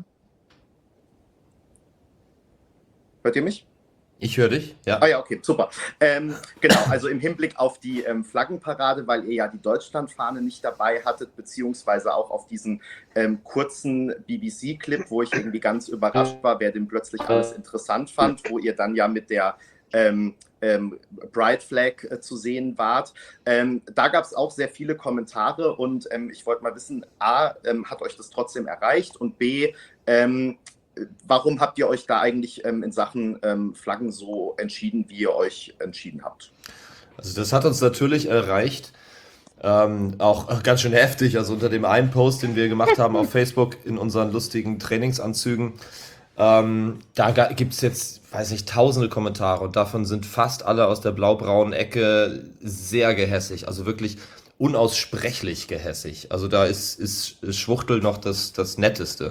Hört ihr mich? Ich höre dich, ja. Ah ja, okay, super. Ähm, genau, also im Hinblick auf die ähm, Flaggenparade, weil ihr ja die Deutschlandfahne nicht dabei hattet, beziehungsweise auch auf diesen ähm, kurzen B B C-Clip, wo ich irgendwie ganz überrascht war, wer den plötzlich alles interessant fand, wo ihr dann ja mit der ähm, ähm, Pride Flag äh, zu sehen wart. Ähm, da gab es auch sehr viele Kommentare und ähm, ich wollte mal wissen, A, ähm, hat euch das trotzdem erreicht und B, ähm, warum habt ihr euch da eigentlich ähm, in Sachen ähm, Flaggen so entschieden, wie ihr euch entschieden habt? Also das hat uns natürlich erreicht, ähm, auch ganz schön heftig, also unter dem einen Post, den wir gemacht haben auf Facebook in unseren lustigen Trainingsanzügen, ähm, da gibt es jetzt, weiß nicht, tausende Kommentare und davon sind fast alle aus der blau-braunen Ecke sehr gehässig, also wirklich unaussprechlich gehässig. Also da ist, ist, ist Schwuchtel noch das, das Netteste.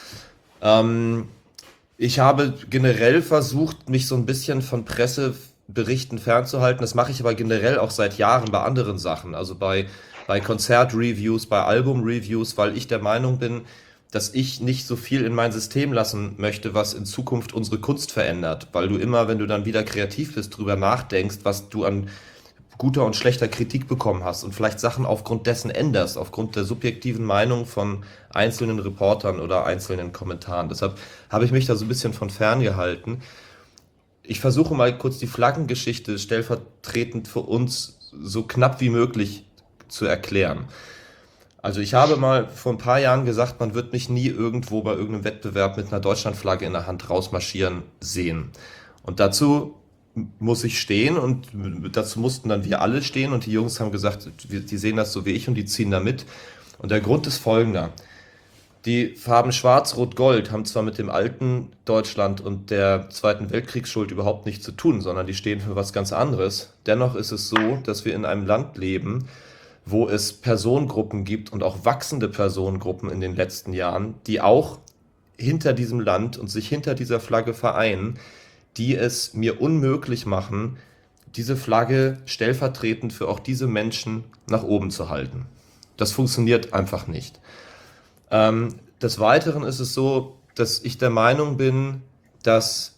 Ähm, ich habe generell versucht, mich so ein bisschen von Presseberichten fernzuhalten. Das mache ich aber generell auch seit Jahren bei anderen Sachen, also bei, bei Konzertreviews, bei Albumreviews, weil ich der Meinung bin, dass ich nicht so viel in mein System lassen möchte, was in Zukunft unsere Kunst verändert, weil du immer, wenn du dann wieder kreativ bist, drüber nachdenkst, was du an guter und schlechter Kritik bekommen hast und vielleicht Sachen aufgrund dessen änderst, aufgrund der subjektiven Meinung von einzelnen Reportern oder einzelnen Kommentaren. Deshalb habe ich mich da so ein bisschen von fern gehalten. Ich versuche mal kurz die Flaggengeschichte stellvertretend für uns so knapp wie möglich zu erklären. Also ich habe mal vor ein paar Jahren gesagt, man wird mich nie irgendwo bei irgendeinem Wettbewerb mit einer Deutschlandflagge in der Hand rausmarschieren sehen. Und dazu muss ich stehen und dazu mussten dann wir alle stehen und die Jungs haben gesagt, die sehen das so wie ich und die ziehen da mit. Und der Grund ist folgender. Die Farben Schwarz, Rot, Gold haben zwar mit dem alten Deutschland und der Zweiten Weltkriegsschuld überhaupt nichts zu tun, sondern die stehen für was ganz anderes. Dennoch ist es so, dass wir in einem Land leben, wo es Personengruppen gibt und auch wachsende Personengruppen in den letzten Jahren, die auch hinter diesem Land und sich hinter dieser Flagge vereinen, die es mir unmöglich machen, diese Flagge stellvertretend für auch diese Menschen nach oben zu halten. Das funktioniert einfach nicht. Ähm, des Weiteren ist es so, dass ich der Meinung bin, dass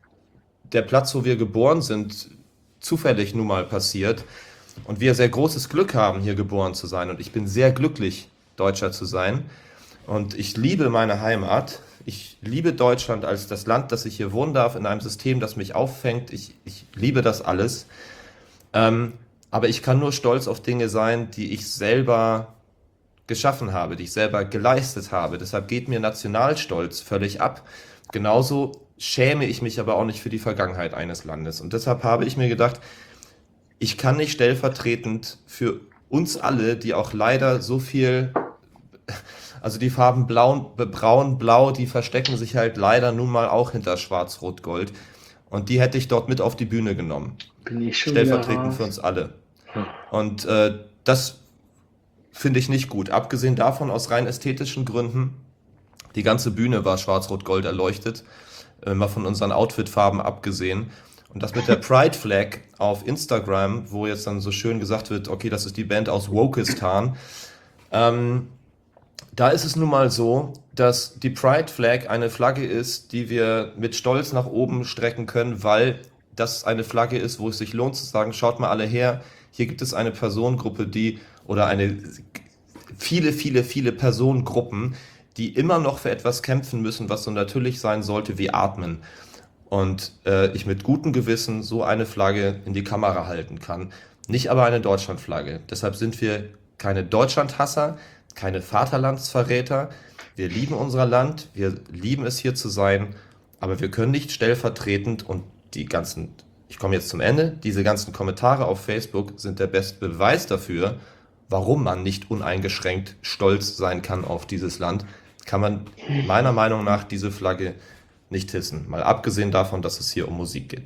der Platz, wo wir geboren sind, zufällig nun mal passiert und wir sehr großes Glück haben, hier geboren zu sein. Und ich bin sehr glücklich, Deutscher zu sein. Und ich liebe meine Heimat. Ich liebe Deutschland als das Land, dass ich hier wohnen darf, in einem System, das mich auffängt. Ich, ich liebe das alles. Ähm, aber ich kann nur stolz auf Dinge sein, die ich selber geschaffen habe, die ich selber geleistet habe. Deshalb geht mir Nationalstolz völlig ab. Genauso schäme ich mich aber auch nicht für die Vergangenheit eines Landes. Und deshalb habe ich mir gedacht, ich kann nicht stellvertretend für uns alle, die auch leider so viel... Also die Farben blau, braun, blau, die verstecken sich halt leider nun mal auch hinter schwarz, rot, gold. Und die hätte ich dort mit auf die Bühne genommen. Bin ich schon Stellvertretend für uns alle. Und äh, das finde ich nicht gut. Abgesehen davon, aus rein ästhetischen Gründen, die ganze Bühne war schwarz, rot, gold erleuchtet. Äh, mal von unseren Outfitfarben abgesehen. Und das mit der Pride Flag auf Instagram, wo jetzt dann so schön gesagt wird, okay, das ist die Band aus Wokistan. Ähm... Da ist es nun mal so, dass die Pride Flag eine Flagge ist, die wir mit Stolz nach oben strecken können, weil das eine Flagge ist, wo es sich lohnt zu sagen, schaut mal alle her, hier gibt es eine Personengruppe, die, oder eine, viele, viele, viele Personengruppen, die immer noch für etwas kämpfen müssen, was so natürlich sein sollte wie Atmen. Und äh, ich mit gutem Gewissen so eine Flagge in die Kamera halten kann, nicht aber eine Deutschlandflagge. Deshalb sind wir keine Deutschlandhasser, keine Vaterlandsverräter. Wir lieben unser Land, wir lieben es hier zu sein, aber wir können nicht stellvertretend und die ganzen, ich komme jetzt zum Ende, diese ganzen Kommentare auf Facebook sind der beste Beweis dafür, warum man nicht uneingeschränkt stolz sein kann auf dieses Land, kann man meiner Meinung nach diese Flagge nicht hissen. Mal abgesehen davon, dass es hier um Musik geht.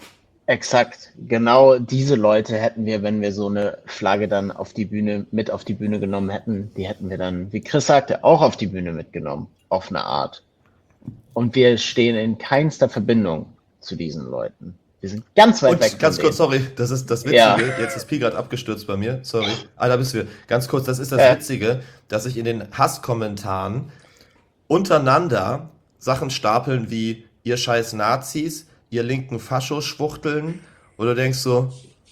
Exakt. Genau diese Leute hätten wir, wenn wir so eine Flagge dann auf die Bühne, mit auf die Bühne genommen hätten, die hätten wir dann, wie Chris sagte, auch auf die Bühne mitgenommen, auf eine Art. Und wir stehen in keinster Verbindung zu diesen Leuten. Wir sind ganz weit Und weg von ganz kurz, denen. sorry, das ist das Witzige. Ja. Jetzt ist Pi gerade abgestürzt bei mir. Sorry. Ah, da bist du. Ganz kurz, das ist das Äh. Witzige, dass sich in den Hasskommentaren untereinander Sachen stapeln wie ihr scheiß Nazis, ihr linken Faschoschwuchteln. Oder denkst so,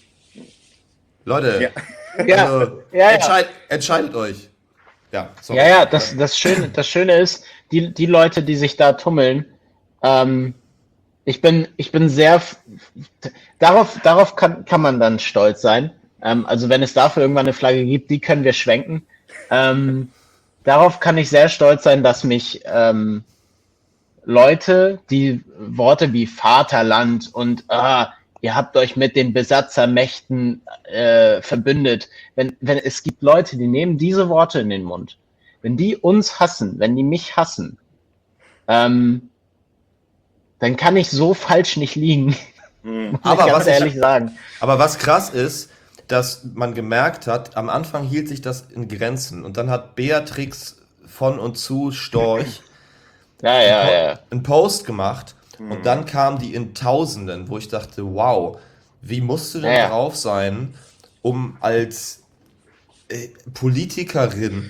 Leute, Ja, also, ja, ja. entscheid, entscheidet euch. Ja, sorry. Ja, ja, das, das, Schöne, das Schöne ist, die, die Leute, die sich da tummeln, ähm, ich bin, ich bin sehr, f- darauf, darauf kann, kann man dann stolz sein. Ähm, also wenn es dafür irgendwann eine Flagge gibt, die können wir schwenken. Ähm, darauf kann ich sehr stolz sein, dass mich ähm, Leute, die Worte wie Vaterland und ah, ihr habt euch mit den Besatzermächten äh, verbündet. Wenn, wenn es gibt Leute, die nehmen diese Worte in den Mund. Wenn die uns hassen, wenn die mich hassen, ähm, dann kann ich so falsch nicht liegen. Hm. Muss Aber ich was ganz ich- ehrlich sagen. Aber was krass ist, dass man gemerkt hat, am Anfang hielt sich das in Grenzen und dann hat Beatrix von und zu Storch Ja, ja, ja. einen Post gemacht Mhm. und dann kamen die in Tausenden, wo ich dachte, wow, wie musst du denn Ja, ja. drauf sein, um als äh, Politikerin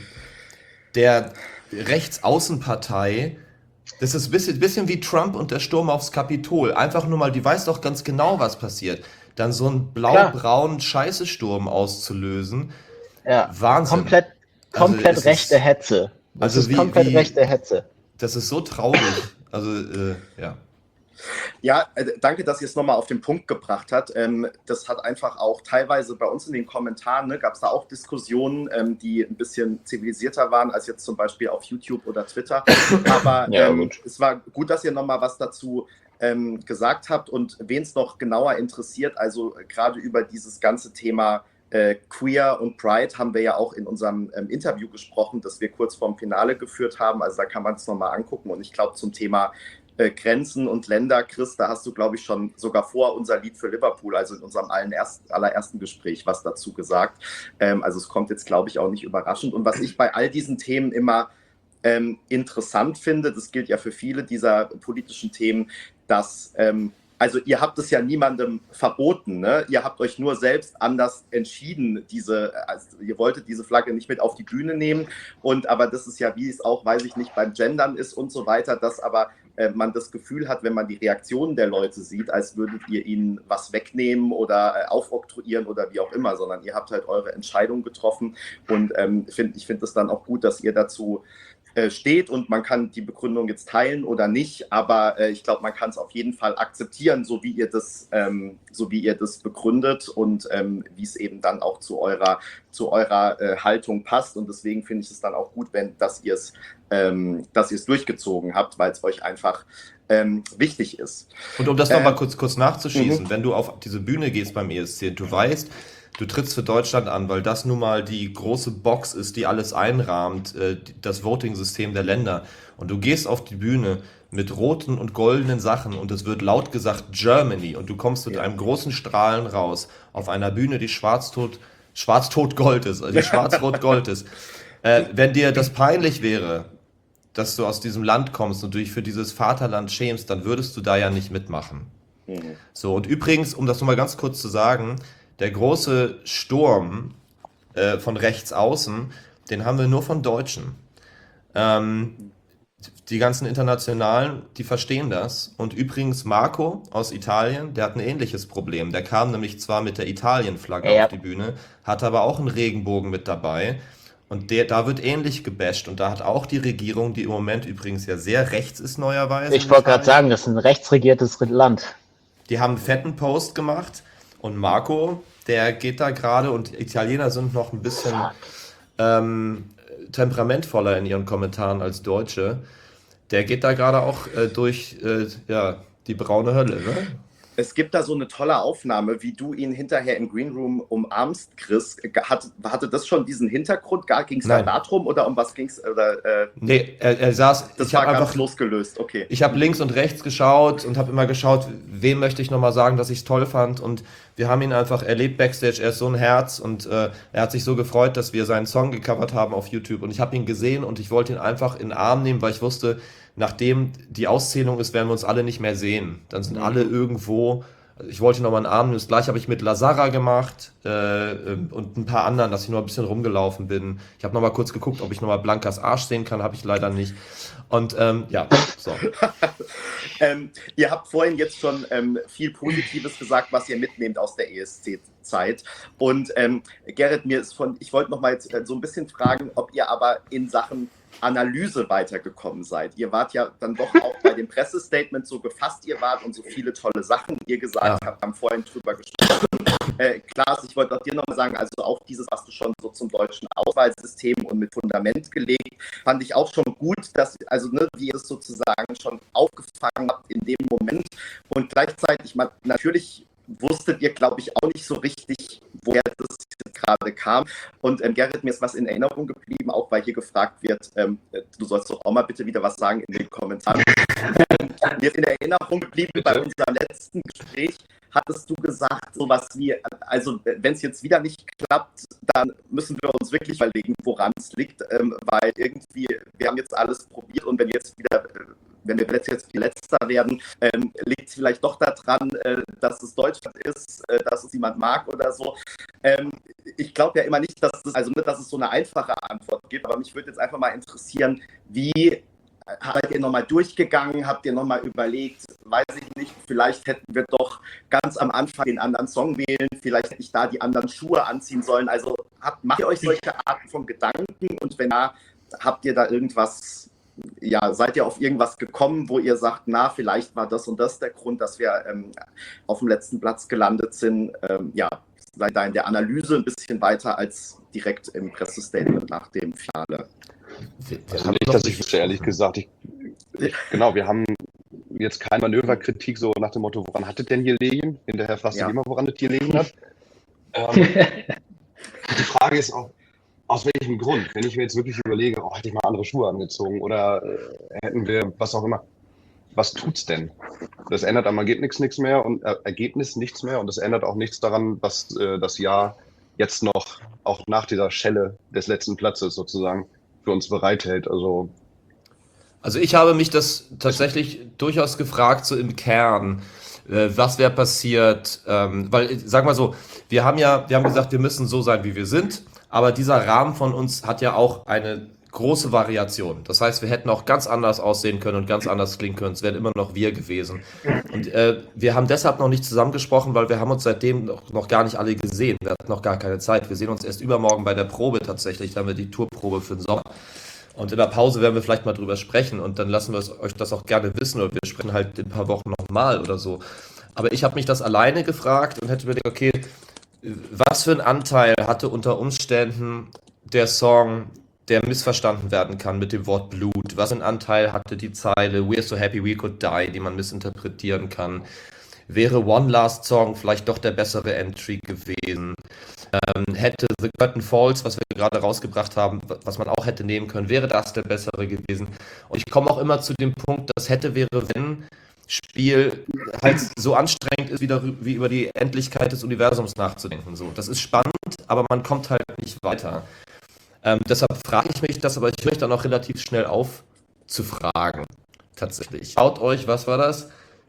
der Rechtsaußenpartei, das ist ein bisschen, bisschen wie Trump und der Sturm aufs Kapitol, einfach nur mal, die weiß doch ganz genau, was passiert, dann so einen blau-braunen Scheißesturm auszulösen, ja. Wahnsinn. Komplett, Also komplett es ist- rechte Hetze. Das Also ist wie- komplett wie- rechte Hetze. Das ist so traurig. Also, äh, ja. Ja, äh, danke, dass ihr es nochmal auf den Punkt gebracht habt. Ähm, das hat einfach auch teilweise bei uns in den Kommentaren, ne, gab es da auch Diskussionen, ähm, die ein bisschen zivilisierter waren als jetzt zum Beispiel auf YouTube oder Twitter. Aber Ja, ähm, gut. es war gut, dass ihr nochmal was dazu ähm, gesagt habt. Und wen es noch genauer interessiert, also äh, gerade über dieses ganze Thema äh, Queer und Pride haben wir ja auch in unserem ähm, Interview gesprochen, das wir kurz vorm Finale geführt haben. Also da kann man es nochmal angucken. Und ich glaube, zum Thema äh, Grenzen und Länder, Chris, da hast du, glaube ich, schon sogar vor unser Lied für Liverpool, also in unserem allen erst, allerersten Gespräch, was dazu gesagt. Ähm, also es kommt jetzt, glaube ich, auch nicht überraschend. Und was ich bei all diesen Themen immer ähm, interessant finde, das gilt ja für viele dieser politischen Themen, dass, ähm, also ihr habt es ja niemandem verboten, ne? Ihr habt euch nur selbst anders entschieden, diese, also ihr wolltet diese Flagge nicht mit auf die Bühne nehmen und aber das ist ja, wie es auch, weiß ich nicht, beim Gendern ist und so weiter, dass aber äh, man das Gefühl hat, wenn man die Reaktionen der Leute sieht, als würdet ihr ihnen was wegnehmen oder äh, aufoktroyieren oder wie auch immer, sondern ihr habt halt eure Entscheidung getroffen und ähm, find, ich finde es dann auch gut, dass ihr dazu äh, steht und man kann die Begründung jetzt teilen oder nicht, aber äh, ich glaube, man kann es auf jeden Fall akzeptieren, so wie ihr das, ähm, so wie ihr das begründet und ähm, wie es eben dann auch zu eurer, zu eurer äh, Haltung passt und deswegen finde ich es dann auch gut, wenn, dass ihr es, ähm, dass ihr es durchgezogen habt, weil es euch einfach ähm, wichtig ist. Und um das Äh, nochmal kurz, kurz nachzuschießen, mhm. wenn du auf diese Bühne gehst beim E S C, du weißt, du trittst für Deutschland an, weil das nun mal die große Box ist, die alles einrahmt, äh, die- das Voting-System der Länder. Und du gehst auf die Bühne mit roten und goldenen Sachen und es wird laut gesagt Germany und du kommst mit Ja. einem großen Strahlen raus auf einer Bühne, die schwarz-tot, schwarz-tot-gold ist, also die schwarz-rot-gold ist. Äh, wenn dir das peinlich wäre, dass du aus diesem Land kommst und du dich für dieses Vaterland schämst, dann würdest du da ja nicht mitmachen. Mhm. So, und übrigens, um das nochmal ganz kurz zu sagen, der große Sturm äh, von rechts außen, den haben wir nur von Deutschen. Ähm, die ganzen Internationalen, die verstehen das. Und übrigens Marco aus Italien, der hat ein ähnliches Problem. Der kam nämlich zwar mit der Italien-Flagge Ja. auf die Bühne, hat aber auch einen Regenbogen mit dabei. Und der, da wird ähnlich gebasht. Und da hat auch die Regierung, die im Moment übrigens ja sehr rechts ist neuerweise. Ich in wollte gerade Italien, sagen, das ist ein rechtsregiertes Land. die haben einen fetten Post gemacht und Marco, der geht da gerade und Italiener sind noch ein bisschen ähm, temperamentvoller in ihren Kommentaren als Deutsche. Der geht da gerade auch äh, durch äh, ja, die braune Hölle. Ne? Es gibt da so eine tolle Aufnahme, wie du ihn hinterher im Green Room umarmst, Chris. Hat, hatte das schon diesen Hintergrund? Ging es da Nein. darum oder um was ging es? Äh, Nee, er, er saß, das ich war habe ganz einfach, losgelöst, okay. ich habe links und rechts geschaut und habe immer geschaut, wem möchte ich nochmal sagen, dass ich es toll fand und wir haben ihn einfach erlebt Backstage, er ist so ein Herz und äh, er hat sich so gefreut, dass wir seinen Song gecovert haben auf YouTube und ich habe ihn gesehen und ich wollte ihn einfach in den Arm nehmen, weil ich wusste, nachdem die Auszählung ist, werden wir uns alle nicht mehr sehen. Dann sind Mhm. alle irgendwo Ich wollte nochmal einen Arm, das gleiche habe ich mit Lazara gemacht äh, und ein paar anderen, dass ich noch ein bisschen rumgelaufen bin. Ich habe nochmal kurz geguckt, ob ich nochmal Blankas Arsch sehen kann, habe ich leider nicht. Und ähm, ja, so. ähm, ihr habt vorhin jetzt schon ähm, viel Positives gesagt, was ihr mitnehmt aus der E S C-Zeit. Und ähm, Gerrit, mir ist von, ich wollte nochmal jetzt äh, so ein bisschen fragen, ob ihr aber in Sachen Analyse weitergekommen seid. Ihr wart ja dann doch auch bei dem Pressestatement so gefasst, ihr wart und so viele tolle Sachen, die ihr gesagt Ja. habt, haben vorhin drüber gesprochen. Äh, Klaas, ich wollte auch dir nochmal sagen, also auch dieses hast du schon so zum deutschen Auswahlsystem und mit Fundament gelegt, fand ich auch schon gut, dass, also ne, wie ihr es sozusagen schon aufgefangen habt in dem Moment und gleichzeitig, man, natürlich wusstet ihr, glaube ich, auch nicht so richtig, woher das jetzt gerade kam. Und ähm, Gerrit, mir ist was in Erinnerung geblieben, auch weil hier gefragt wird, ähm, du sollst doch auch mal bitte wieder was sagen in den Kommentaren. ähm, mir ist in Erinnerung geblieben, bei unserem letzten Gespräch hattest du gesagt, sowas wie, also wenn es jetzt wieder nicht klappt, dann müssen wir uns wirklich überlegen, woran es liegt, ähm, weil irgendwie, wir haben jetzt alles probiert und wenn jetzt wieder wenn wir jetzt viel letzter werden, ähm, liegt es vielleicht doch daran, äh, dass es Deutschland ist, äh, dass es niemand mag oder so. Ähm, ich glaube ja immer nicht, dass es, also nicht, dass es so eine einfache Antwort gibt, aber mich würde jetzt einfach mal interessieren, wie seid ihr nochmal durchgegangen, habt ihr nochmal überlegt, weiß ich nicht, vielleicht hätten wir doch ganz am Anfang den anderen Song wählen, vielleicht hätte ich da die anderen Schuhe anziehen sollen. Also habt, macht ihr euch solche Arten von Gedanken und wenn ja, habt ihr da irgendwas, ja, seid ihr auf irgendwas gekommen, wo ihr sagt, na, vielleicht war das und das der Grund, dass wir ähm, auf dem letzten Platz gelandet sind. Ähm, ja, seid da in der Analyse ein bisschen weiter als direkt im Pressestatement nach dem Finale. Also nicht, dass ich wüsste, ehrlich gesagt. Ich, ich, genau, wir haben jetzt keine Manöverkritik so nach dem Motto, woran hattet denn hier liegen? Hinterher fragst du Ja. immer, woran das hier liegen hat. Ähm, die Frage ist auch, aus welchem Grund? Wenn ich mir jetzt wirklich überlege, oh, hätte ich mal andere Schuhe angezogen oder äh, hätten wir, was auch immer, was tut's denn? Das ändert am Ergebnis nichts mehr und äh, Ergebnis nichts mehr und das ändert auch nichts daran, was äh, das Jahr jetzt noch, auch nach dieser Schelle des letzten Platzes sozusagen, für uns bereithält. Also Also ich habe mich das tatsächlich durchaus gefragt, so im Kern, äh, was wäre passiert, ähm, weil, sag mal so, wir haben ja, wir haben gesagt, wir müssen so sein, wie wir sind, aber dieser Rahmen von uns hat ja auch eine große Variation. Das heißt, wir hätten auch ganz anders aussehen können und ganz anders klingen können. Es wären immer noch wir gewesen. Und äh, wir haben deshalb noch nicht zusammengesprochen, weil wir haben uns seitdem noch, noch gar nicht alle gesehen. Wir hatten noch gar keine Zeit. Wir sehen uns erst übermorgen bei der Probe tatsächlich. Da haben wir die Tourprobe für den Sommer. Und in der Pause werden wir vielleicht mal drüber sprechen und dann lassen wir es, euch das auch gerne wissen oder wir sprechen halt in ein paar Wochen nochmal oder so. Aber ich habe mich das alleine gefragt und hätte überlegt, okay, was für einen Anteil hatte unter Umständen der Song, der missverstanden werden kann mit dem Wort Blut? Was für einen Anteil hatte die Zeile We're so happy we could die, die man missinterpretieren kann? Wäre One Last Song vielleicht doch der bessere Entry gewesen? Ähm, hätte The Curtain Falls, was wir gerade rausgebracht haben, was man auch hätte nehmen können, wäre das der bessere gewesen? Und ich komme auch immer zu dem Punkt, das hätte, wäre, wenn Spiel halt so anstrengend ist, wie, darüber, wie über die Endlichkeit des Universums nachzudenken. So, das ist spannend, aber man kommt halt nicht weiter. Ähm, deshalb frage ich mich das, aber ich höre mich dann auch relativ schnell auf zu fragen. Tatsächlich. Schaut euch, was war das?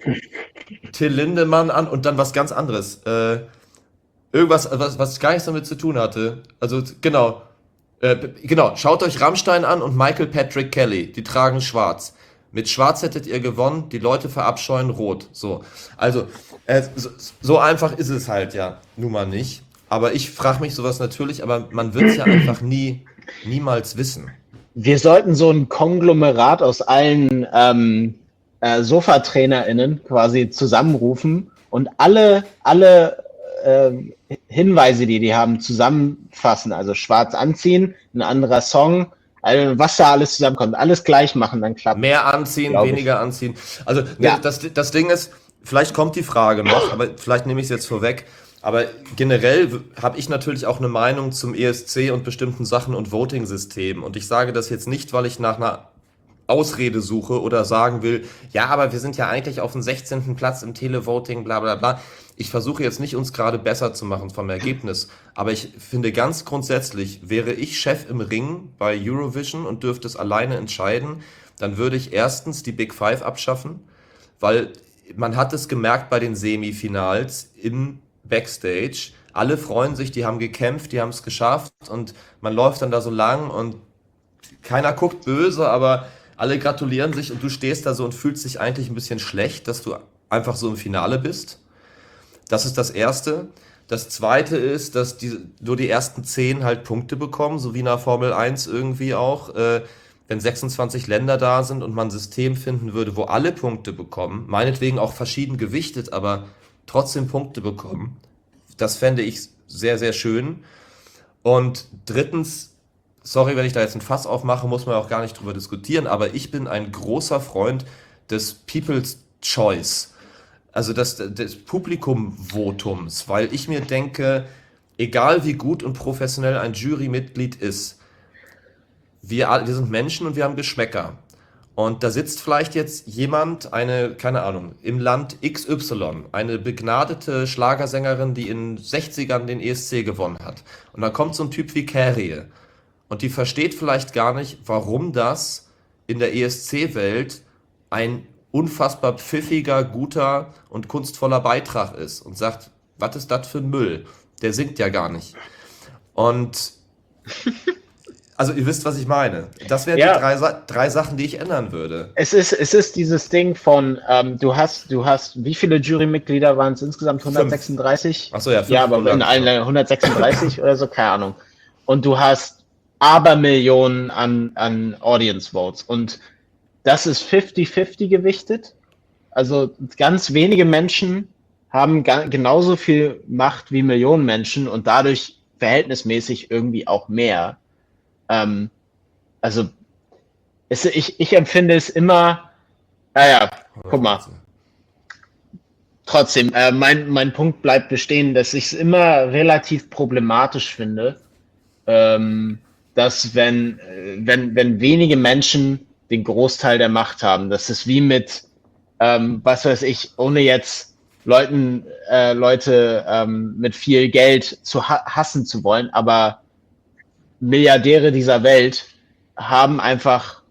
Till Lindemann an und dann was ganz anderes. Äh, irgendwas, was, was gar nichts damit zu tun hatte. Also, genau. Äh, genau, schaut euch Rammstein an und Michael Patrick Kelly. Die tragen schwarz. Mit schwarz hättet ihr gewonnen, die Leute verabscheuen rot. So, also, äh, so, so einfach ist es halt ja nun mal nicht. Aber ich frage mich sowas natürlich, aber man wird es ja einfach nie, niemals wissen. Wir sollten so ein Konglomerat aus allen ähm, äh, SofatrainerInnen quasi zusammenrufen und alle, alle äh, Hinweise, die die haben, zusammenfassen. Also schwarz anziehen, ein anderer Song, also was da alles zusammenkommt, alles gleich machen, dann klappt. Mehr anziehen, weniger anziehen. Also Ja. das, das Ding ist, vielleicht kommt die Frage noch, aber vielleicht nehme ich es jetzt vorweg. Aber generell habe ich natürlich auch eine Meinung zum E S C und bestimmten Sachen und Voting-Systemen. Und ich sage das jetzt nicht, weil ich nach einer Ausrede suche oder sagen will, ja, aber wir sind ja eigentlich auf dem sechzehnten Platz im Televoting, bla bla bla. Ich versuche jetzt nicht, uns gerade besser zu machen vom Ergebnis. Aber ich finde ganz grundsätzlich, wäre ich Chef im Ring bei Eurovision und dürfte es alleine entscheiden, dann würde ich erstens die Big Five abschaffen, weil man hat es gemerkt bei den Semifinals im Backstage. Alle freuen sich, die haben gekämpft, die haben es geschafft und man läuft dann da so lang und keiner guckt böse, aber alle gratulieren sich und du stehst da so und fühlst dich eigentlich ein bisschen schlecht, dass du einfach so im Finale bist. Das ist das Erste. Das Zweite ist, dass die, nur die ersten zehn halt Punkte bekommen, so wie in der Formel eins irgendwie auch. Äh, wenn sechsundzwanzig Länder da sind und man ein System finden würde, wo alle Punkte bekommen, meinetwegen auch verschieden gewichtet, aber trotzdem Punkte bekommen, das fände ich sehr, sehr schön. Und drittens, sorry, wenn ich da jetzt ein Fass aufmache, muss man auch gar nicht drüber diskutieren, aber ich bin ein großer Freund des People's Choice, also des, des Publikumvotums, weil ich mir denke, egal wie gut und professionell ein Jurymitglied ist, wir, alle, wir sind Menschen und wir haben Geschmäcker. Und da sitzt vielleicht jetzt jemand, eine, keine Ahnung, im Land X Y, eine begnadete Schlagersängerin, die in den sechzigern den E S C gewonnen hat. Und dann kommt so ein Typ wie Carrie und die versteht vielleicht gar nicht, warum das in der E S C-Welt ein unfassbar pfiffiger, guter und kunstvoller Beitrag ist und sagt, was ist das für ein Müll? Der singt ja gar nicht. Und also ihr wisst, was ich meine. Das wären Ja. die drei, drei Sachen, die ich ändern würde. Es ist, es ist dieses Ding von, ähm, du hast, du hast, wie viele Jurymitglieder waren es insgesamt? hundertsechsunddreißig? Achso, ja, Ja, aber in allen Ländern hundertsechsunddreißig oder so, keine Ahnung. Und du hast Abermillionen an, an Audience Votes. Und das ist fifty fifty gewichtet. Also ganz wenige Menschen haben ga- genauso viel Macht wie Millionen Menschen und dadurch verhältnismäßig irgendwie auch mehr. Ähm, also es, ich, ich empfinde es immer, naja, guck mal, trotzdem, äh, mein, mein Punkt bleibt bestehen, dass ich es immer relativ problematisch finde, ähm, dass wenn, äh, wenn, wenn wenige Menschen den Großteil der Macht haben, das ist wie mit, ähm, was weiß ich, ohne jetzt Leuten, äh, Leute ähm, mit viel Geld zu ha hassen zu wollen, aber Milliardäre dieser Welt haben einfach,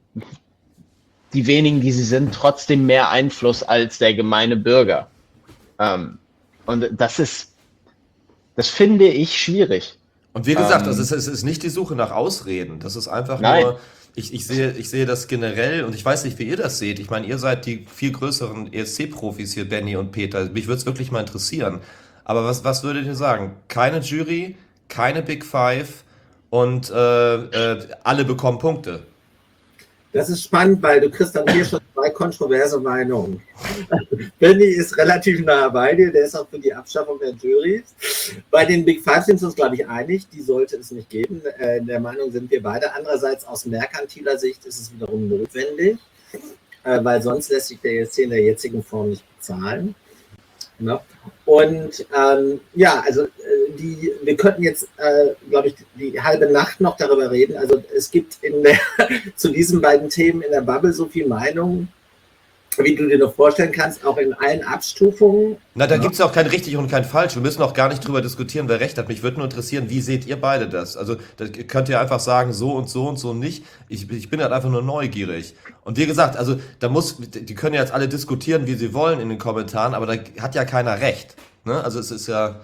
die wenigen, die sie sind, trotzdem mehr Einfluss als der gemeine Bürger. Ähm, und das ist, das finde ich schwierig. Und wie gesagt, Ähm, also es, ist, es ist nicht die Suche nach Ausreden. Das ist einfach Nein. nur, ich, ich, sehe, ich sehe das generell und ich weiß nicht, wie ihr das seht. Ich meine, ihr seid die viel größeren E S C-Profis hier, Benny und Peter. Mich würde es wirklich mal interessieren. Aber was, was würdet ihr sagen? Keine Jury, keine Big Five und äh, äh, alle bekommen Punkte. Das ist spannend, weil du kriegst dann hier schon zwei kontroverse Meinungen. Benny ist relativ nah bei dir, der ist auch für die Abschaffung der Juries. Bei den Big Five sind wir uns, glaube ich, einig, die sollte es nicht geben. Äh, in der Meinung sind wir beide. Andererseits aus merkantiler Sicht ist es wiederum notwendig, äh, weil sonst lässt sich der E S C in der jetzigen Form nicht bezahlen. Ne? Und ähm, ja, also äh, die, wir könnten jetzt, äh, glaube ich, die halbe Nacht noch darüber reden. Also es gibt in der, zu diesen beiden Themen in der Bubble so viel Meinung, wie du dir noch vorstellen kannst, auch in allen Abstufungen. Na, da Ja. gibt es auch kein richtig und kein falsch. Wir müssen auch gar nicht drüber diskutieren, wer recht hat. Mich würde nur interessieren, wie seht ihr beide das? Also, da könnt ihr einfach sagen, so und so und so nicht. Ich, ich bin halt einfach nur neugierig. Und wie gesagt, also, da muss, die können ja jetzt alle diskutieren, wie sie wollen in den Kommentaren, aber da hat ja keiner recht. Ne? Also, es ist ja.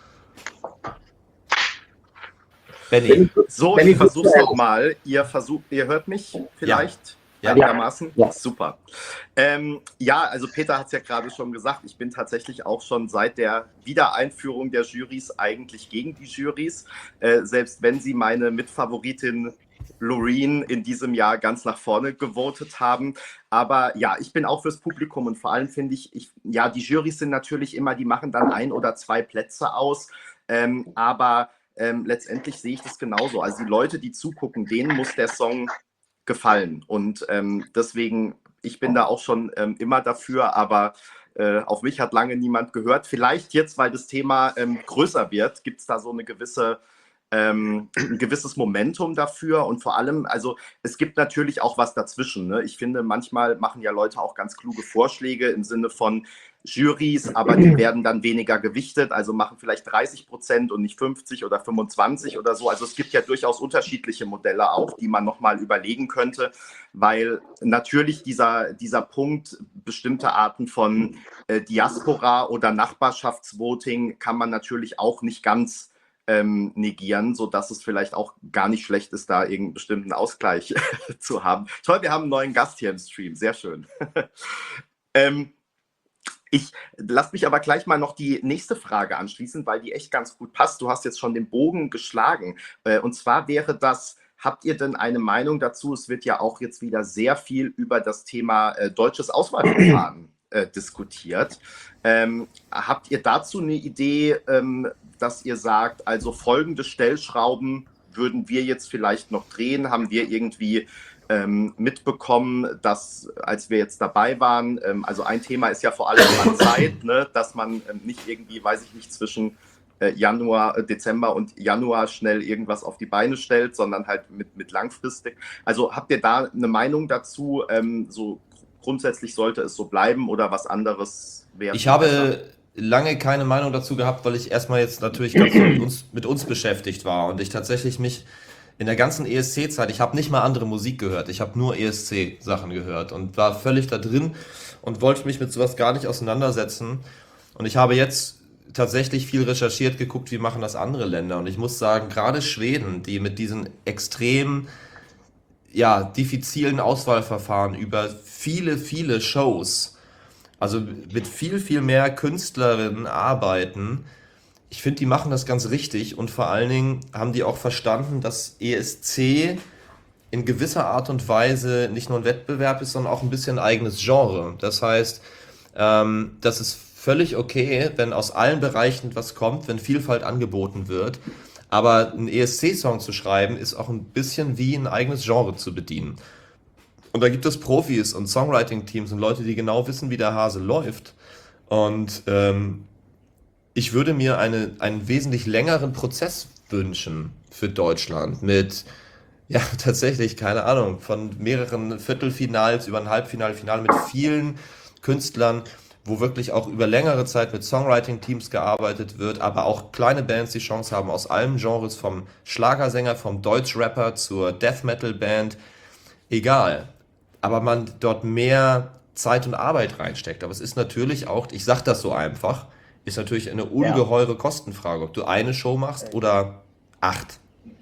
Benny. So, Benny, ich versuch's bitte. nochmal. Ihr versucht, ihr hört mich vielleicht Ja. einigermaßen? Ja. Super. Ähm, ja, also Peter hat es ja gerade schon gesagt, ich bin tatsächlich auch schon seit der Wiedereinführung der Jurys eigentlich gegen die Jurys, äh, selbst wenn sie meine Mitfavoritin Loreen in diesem Jahr ganz nach vorne gewotet haben. Aber ja, ich bin auch fürs Publikum und vor allem finde ich, ich, ja, die Jurys sind natürlich immer, die machen dann ein oder zwei Plätze aus, ähm, aber ähm, letztendlich sehe ich das genauso. Also die Leute, die zugucken, denen muss der Song gefallen und ähm, deswegen, ich bin da auch schon ähm, immer dafür, aber äh, auf mich hat lange niemand gehört. Vielleicht jetzt, weil das Thema ähm, größer wird, gibt es da so eine gewisse ähm, ein gewisses Momentum dafür und vor allem, also es gibt natürlich auch was dazwischen. Ne? Ich finde, manchmal machen ja Leute auch ganz kluge Vorschläge im Sinne von Jurys, aber die werden dann weniger gewichtet, also machen vielleicht dreißig Prozent und nicht fünfzig oder fünfundzwanzig oder so. Also es gibt ja durchaus unterschiedliche Modelle auch, die man nochmal überlegen könnte, weil natürlich dieser, dieser Punkt, bestimmte Arten von äh, Diaspora oder Nachbarschaftsvoting kann man natürlich auch nicht ganz ähm, negieren, sodass es vielleicht auch gar nicht schlecht ist, da irgendeinen bestimmten Ausgleich zu haben. Toll, wir haben einen neuen Gast hier im Stream, sehr schön. ähm, Ich lasse mich aber gleich mal noch die nächste Frage anschließen, weil die echt ganz gut passt. Du hast jetzt schon den Bogen geschlagen. Und zwar wäre das, habt ihr denn eine Meinung dazu? Es wird ja auch jetzt wieder sehr viel über das Thema äh, deutsches Auswahlverfahren äh, diskutiert. Ähm, habt ihr dazu eine Idee, ähm, dass ihr sagt, also folgende Stellschrauben würden wir jetzt vielleicht noch drehen? Haben wir irgendwie Ähm, mitbekommen, dass, als wir jetzt dabei waren, ähm, also ein Thema ist ja vor allem an Zeit, ne, dass man ähm, nicht irgendwie, weiß ich nicht, zwischen äh, Januar, äh, Dezember und Januar schnell irgendwas auf die Beine stellt, sondern halt mit, mit langfristig. Also habt ihr da eine Meinung dazu, ähm, so grundsätzlich sollte es so bleiben oder was anderes wäre? Ich habe besser? lange keine Meinung dazu gehabt, weil ich erstmal jetzt natürlich ganz mit uns, mit uns beschäftigt war und ich tatsächlich mich in der ganzen E S C-Zeit, ich habe nicht mal andere Musik gehört, ich habe nur E S C-Sachen gehört und war völlig da drin und wollte mich mit sowas gar nicht auseinandersetzen. Und ich habe jetzt tatsächlich viel recherchiert, geguckt, wie machen das andere Länder. Und ich muss sagen, gerade Schweden, die mit diesen extrem, ja, diffizilen Auswahlverfahren über viele, viele Shows, also mit viel, viel mehr Künstlerinnen arbeiten, ich finde, die machen das ganz richtig und vor allen Dingen haben die auch verstanden, dass E S C in gewisser Art und Weise nicht nur ein Wettbewerb ist, sondern auch ein bisschen ein eigenes Genre. Das heißt, ähm, das ist völlig okay, wenn aus allen Bereichen was kommt, wenn Vielfalt angeboten wird. Aber einen E S C-Song zu schreiben, ist auch ein bisschen wie ein eigenes Genre zu bedienen. Und da gibt es Profis und Songwriting-Teams und Leute, die genau wissen, wie der Hase läuft. Und ähm, ich würde mir eine, einen wesentlich längeren Prozess wünschen für Deutschland mit, ja, tatsächlich, keine Ahnung, von mehreren Viertelfinals über ein Halbfinale, Finale mit vielen Künstlern, wo wirklich auch über längere Zeit mit Songwriting-Teams gearbeitet wird, aber auch kleine Bands die Chance haben, aus allen Genres, vom Schlagersänger, vom Deutsch-Rapper zur Death-Metal-Band, egal. Aber man dort mehr Zeit und Arbeit reinsteckt. Aber es ist natürlich auch, ich sag das so einfach, ist natürlich eine ungeheure ja. Kostenfrage, ob du eine Show machst oder acht.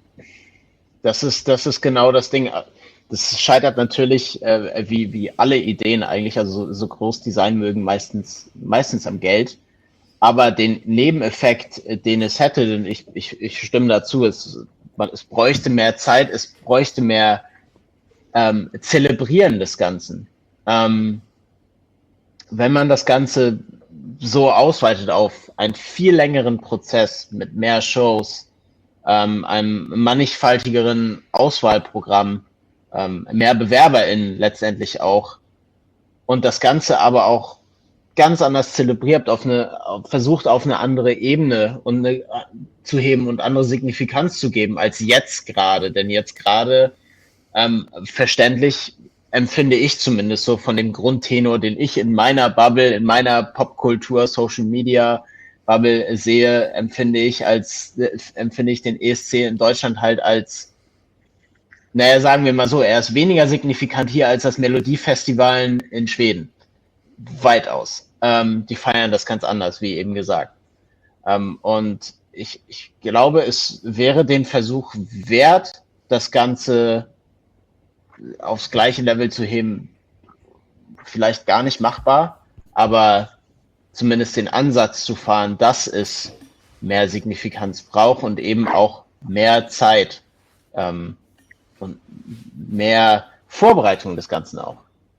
Das ist, das ist genau das Ding. Das scheitert natürlich, äh, wie, wie alle Ideen eigentlich, also so, so groß die sein mögen, meistens, meistens am Geld. Aber den Nebeneffekt, den es hätte, denn ich, ich, ich stimme dazu, es, man, es bräuchte mehr Zeit, es bräuchte mehr ähm, Zelebrieren des Ganzen. Ähm, wenn man das Ganze so ausweitet auf einen viel längeren Prozess mit mehr Shows, ähm, einem mannigfaltigeren Auswahlprogramm, ähm, mehr BewerberInnen letztendlich auch und das Ganze aber auch ganz anders zelebriert, auf eine, versucht auf eine andere Ebene und eine, zu heben und andere Signifikanz zu geben als jetzt gerade, denn jetzt gerade ähm, verständlich empfinde ich zumindest so von dem Grundtenor, den ich in meiner Bubble, in meiner Popkultur, Social Media Bubble sehe, empfinde ich als, empfinde ich den E S C in Deutschland halt als, naja, sagen wir mal so, er ist weniger signifikant hier als das Melodiefestival in Schweden. Weitaus. Ähm, die feiern das ganz anders, wie eben gesagt. Ähm, und ich, ich glaube, es wäre den Versuch wert, das Ganze aufs gleiche Level zu heben, vielleicht gar nicht machbar, aber zumindest den Ansatz zu fahren, dass es mehr Signifikanz braucht und eben auch mehr Zeit ähm, und mehr Vorbereitung des Ganzen auch.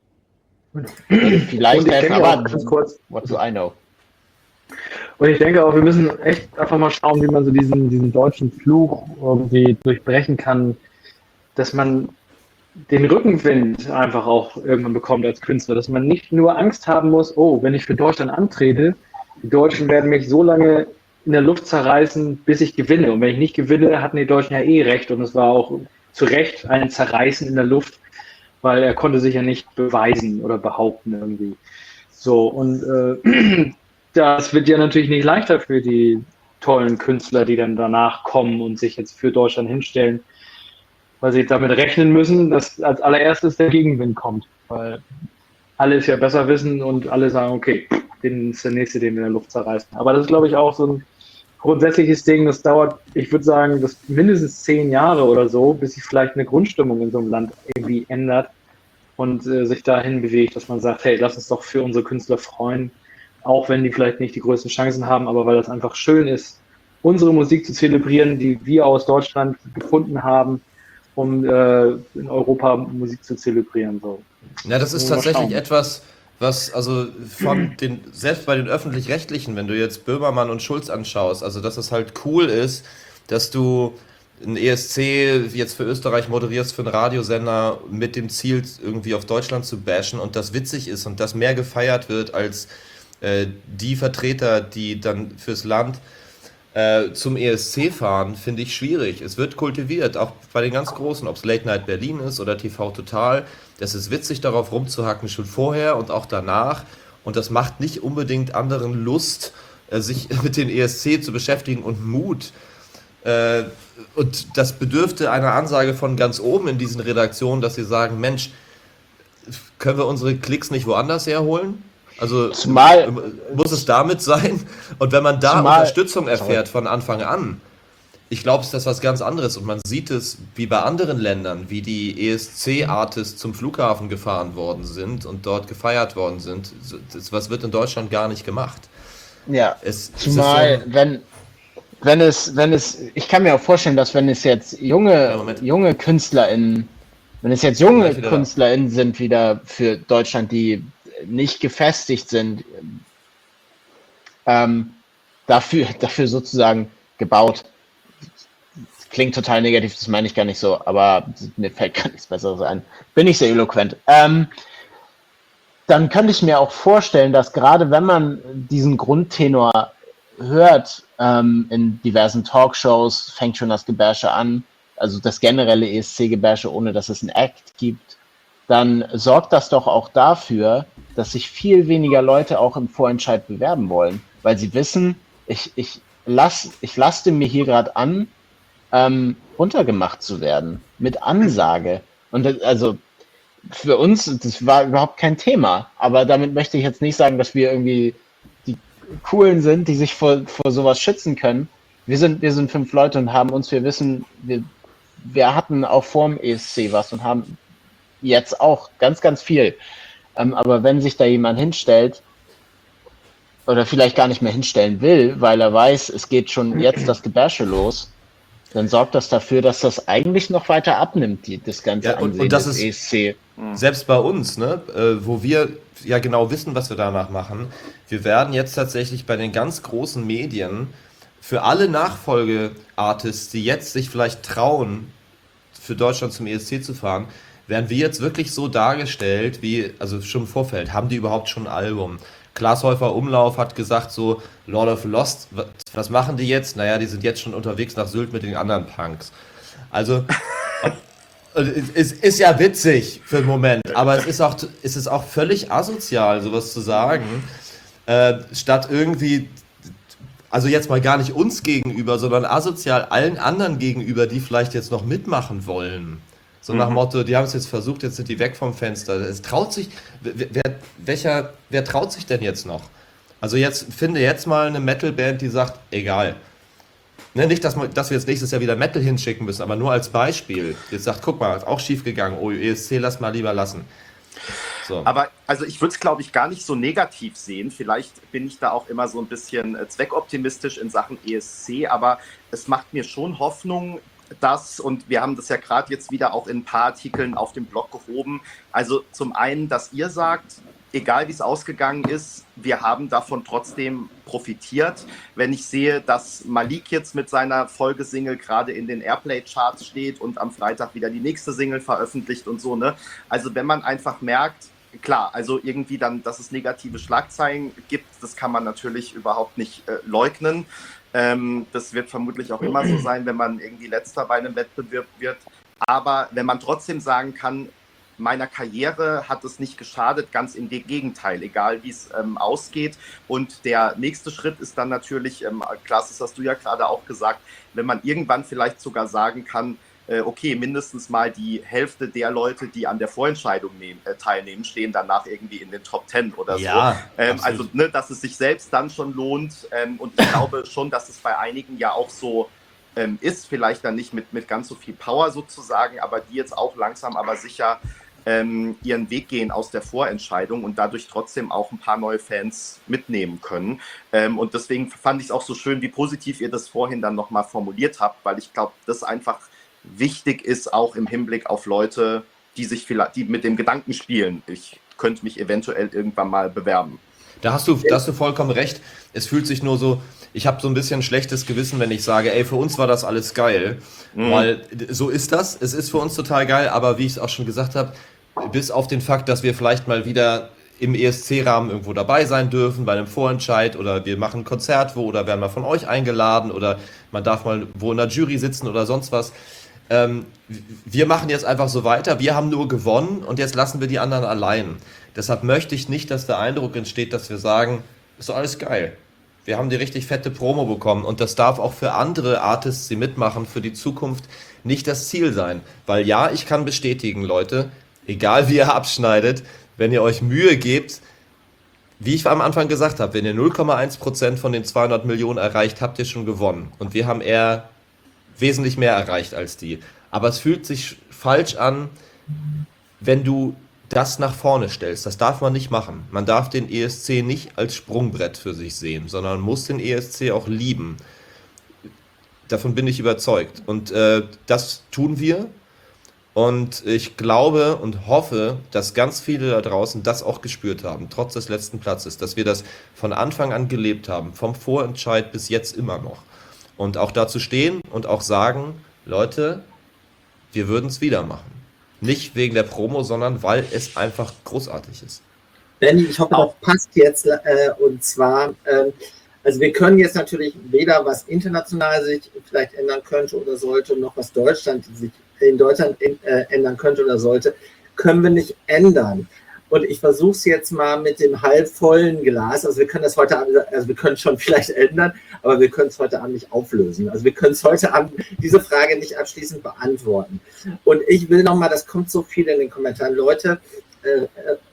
Vielleicht helfen, aber kurz, what do I know? Und ich denke auch, wir müssen echt einfach mal schauen, wie man so diesen, diesen deutschen Fluch irgendwie durchbrechen kann, dass man den Rückenwind einfach auch irgendwann bekommt als Künstler, dass man nicht nur Angst haben muss, oh, wenn ich für Deutschland antrete, die Deutschen werden mich so lange in der Luft zerreißen, bis ich gewinne. Und wenn ich nicht gewinne, hatten die Deutschen ja eh recht. Und es war auch zu Recht ein Zerreißen in der Luft, weil er konnte sich ja nicht beweisen oder behaupten irgendwie. So, und äh, das wird ja natürlich nicht leichter für die tollen Künstler, die dann danach kommen und sich jetzt für Deutschland hinstellen, weil sie damit rechnen müssen, dass als allererstes der Gegenwind kommt. Weil alle es ja besser wissen und alle sagen, okay, den ist der Nächste, den wir in der Luft zerreißen. Aber das ist, glaube ich, auch so ein grundsätzliches Ding, das dauert, ich würde sagen, das mindestens zehn Jahre oder so, bis sich vielleicht eine Grundstimmung in so einem Land irgendwie ändert und äh, sich dahin bewegt, dass man sagt, hey, lass uns doch für unsere Künstler freuen, auch wenn die vielleicht nicht die größten Chancen haben, aber weil das einfach schön ist, unsere Musik zu zelebrieren, die wir aus Deutschland gefunden haben, um äh, in Europa Musik zu zelebrieren. So. Ja, das ist tatsächlich etwas, was also von den, selbst bei den Öffentlich-Rechtlichen, wenn du jetzt Böhmermann und Schulz anschaust, also dass es halt cool ist, dass du ein E S C jetzt für Österreich moderierst für einen Radiosender mit dem Ziel, irgendwie auf Deutschland zu bashen und das witzig ist und das mehr gefeiert wird als äh, die Vertreter, die dann fürs Land äh, zum E S C fahren, finde ich schwierig. Es wird kultiviert, auch bei den ganz Großen, ob es Late Night Berlin ist oder T V Total. Das ist witzig, darauf rumzuhacken, schon vorher und auch danach. Und das macht nicht unbedingt anderen Lust, äh, sich mit den E S C zu beschäftigen und Mut. Äh, und das bedürfte einer Ansage von ganz oben in diesen Redaktionen, dass sie sagen, Mensch, können wir unsere Klicks nicht woanders herholen? Also Zumal, muss es damit sein? Und wenn man da zumal, Unterstützung erfährt von Anfang an, ich glaube, es ist das was ganz anderes. Und man sieht es wie bei anderen Ländern, wie die E S C-Artists zum Flughafen gefahren worden sind und dort gefeiert worden sind. Das, was wird in Deutschland gar nicht gemacht. Ja, es, zumal, es so wenn, wenn es, wenn es, ich kann mir auch vorstellen, dass wenn es jetzt junge, ja, junge KünstlerInnen, wenn es jetzt junge wieder KünstlerInnen sind wieder für Deutschland, die nicht gefestigt sind, ähm, dafür, dafür sozusagen gebaut. Das klingt total negativ, das meine ich gar nicht so, aber mir fällt gar nichts Besseres ein. Bin ich sehr eloquent. Ähm, dann könnte ich mir auch vorstellen, dass gerade wenn man diesen Grundtenor hört ähm, in diversen Talkshows, fängt schon das Gebärsche an, also das generelle E S C-Gebärsche, ohne dass es einen Act gibt, dann sorgt das doch auch dafür, dass sich viel weniger Leute auch im Vorentscheid bewerben wollen, weil sie wissen, ich, ich, lass, ich laste mir hier gerade an, ähm, runtergemacht zu werden, mit Ansage. Und das, also für uns, das war überhaupt kein Thema, aber damit möchte ich jetzt nicht sagen, dass wir irgendwie die Coolen sind, die sich vor, vor sowas schützen können. Wir sind, wir sind fünf Leute und haben uns, wir wissen, wir, wir hatten auch vorm E S C was und haben jetzt auch ganz, ganz viel. Ähm, aber wenn sich da jemand hinstellt oder vielleicht gar nicht mehr hinstellen will, weil er weiß, es geht schon jetzt das Gebärsche los, dann sorgt das dafür, dass das eigentlich noch weiter abnimmt, die, das ganze ja, und, Ansehen und das des ist E S C. Selbst bei uns, ne, äh, wo wir ja genau wissen, was wir danach machen, wir werden jetzt tatsächlich bei den ganz großen Medien für alle Nachfolge-Artists, die jetzt sich vielleicht trauen, für Deutschland zum E S C zu fahren, werden wir jetzt wirklich so dargestellt, wie, also schon im Vorfeld, haben die überhaupt schon ein Album? Klaas Häufer Umlauf hat gesagt so, Lord of Lost, was machen die jetzt? Naja, die sind jetzt schon unterwegs nach Sylt mit den anderen Punks. Also, es ist ja witzig für den Moment, aber es ist auch, es ist auch völlig asozial, sowas zu sagen, äh, statt irgendwie, also jetzt mal gar nicht uns gegenüber, sondern asozial allen anderen gegenüber, die vielleicht jetzt noch mitmachen wollen. So nach dem Motto, die haben es jetzt versucht, jetzt sind die weg vom Fenster. Es traut sich, wer, welcher, wer traut sich denn jetzt noch? Also jetzt, finde jetzt mal eine Metal-Band, die sagt, egal. Ne, nicht, dass, man, dass wir jetzt nächstes Jahr wieder Metal hinschicken müssen, aber nur als Beispiel. Jetzt sagt, guck mal, ist auch schief gegangen, oh, E S C, lass mal lieber lassen. So. Aber also ich würde es, glaube ich, gar nicht so negativ sehen. Vielleicht bin ich da auch immer so ein bisschen äh, zweckoptimistisch in Sachen E S C, aber es macht mir schon Hoffnung, dass, und wir haben das ja gerade jetzt wieder auch in ein paar Artikeln auf dem Blog gehoben, also zum einen, dass ihr sagt, egal wie es ausgegangen ist, wir haben davon trotzdem profitiert. Wenn ich sehe, dass Malik jetzt mit seiner Folgesingle gerade in den Airplay-Charts steht und am Freitag wieder die nächste Single veröffentlicht und so, ne? Also wenn man einfach merkt, klar, also irgendwie dann, dass es negative Schlagzeilen gibt, das kann man natürlich überhaupt nicht äh, leugnen. Ähm, das wird vermutlich auch immer so sein, wenn man irgendwie Letzter bei einem Wettbewerb wird. Aber wenn man trotzdem sagen kann, meiner Karriere hat es nicht geschadet, ganz im Gegenteil, egal wie es ähm, ausgeht. Und der nächste Schritt ist dann natürlich, ähm, Klaas, das hast du ja gerade auch gesagt, wenn man irgendwann vielleicht sogar sagen kann, äh, okay, mindestens mal die Hälfte der Leute, die an der Vorentscheidung nehmen, äh, teilnehmen, stehen danach irgendwie in den Top Ten oder Ja, so. Ähm, also, ne, dass es sich selbst dann schon lohnt. Ähm, und ich glaube schon, dass es bei einigen ja auch so ähm, ist, vielleicht dann nicht mit, mit ganz so viel Power sozusagen, aber die jetzt auch langsam aber sicher ähm, ihren Weg gehen aus der Vorentscheidung und dadurch trotzdem auch ein paar neue Fans mitnehmen können. Ähm, und deswegen fand ich es auch so schön, wie positiv ihr das vorhin dann nochmal formuliert habt, weil ich glaube, das einfach wichtig ist, auch im Hinblick auf Leute, die sich vielleicht, die mit dem Gedanken spielen, ich könnte mich eventuell irgendwann mal bewerben. Da hast du, da hast du vollkommen recht. Es fühlt sich nur so, ich habe so ein bisschen schlechtes Gewissen, wenn ich sage, ey, für uns war das alles geil, mhm. weil so ist das. Es ist für uns total geil, aber wie ich es auch schon gesagt habe, bis auf den Fakt, dass wir vielleicht mal wieder im E S C-Rahmen irgendwo dabei sein dürfen, bei einem Vorentscheid oder wir machen ein Konzert wo oder werden mal von euch eingeladen oder man darf mal wo in der Jury sitzen oder sonst was. Ähm, wir machen jetzt einfach so weiter, wir haben nur gewonnen und jetzt lassen wir die anderen allein. Deshalb möchte ich nicht, dass der Eindruck entsteht, dass wir sagen, ist doch alles geil. Wir haben die richtig fette Promo bekommen und das darf auch für andere Artists, die mitmachen, für die Zukunft nicht das Ziel sein. Weil ja, ich kann bestätigen, Leute, egal wie ihr abschneidet, wenn ihr euch Mühe gebt, wie ich am Anfang gesagt habe, wenn ihr null Komma eins Prozent von den zweihundert Millionen erreicht, habt ihr schon gewonnen. Und wir haben eher wesentlich mehr erreicht als die. Aber es fühlt sich falsch an, wenn du das nach vorne stellst. Das darf man nicht machen. Man darf den E S C nicht als Sprungbrett für sich sehen, sondern muss den E S C auch lieben. Davon bin ich überzeugt. Und äh, das tun wir. Und ich glaube und hoffe, dass ganz viele da draußen das auch gespürt haben, trotz des letzten Platzes, dass wir das von Anfang an gelebt haben, vom Vorentscheid bis jetzt immer noch. Und auch dazu stehen und auch sagen, Leute, wir würden es wieder machen. Nicht wegen der Promo, sondern weil es einfach großartig ist. Benni, ich hoffe, das passt jetzt. Äh, und zwar, äh, also wir können jetzt natürlich weder was international sich vielleicht ändern könnte oder sollte, noch was Deutschland sich in Deutschland in, äh, ändern könnte oder sollte, können wir nicht ändern. Und ich versuche es jetzt mal mit dem halbvollen Glas. Also wir können das heute Abend, also wir können es schon vielleicht ändern, aber wir können es heute Abend nicht auflösen. Also wir können es heute Abend diese Frage nicht abschließend beantworten. Und ich will nochmal, das kommt so viel in den Kommentaren, Leute, äh, äh,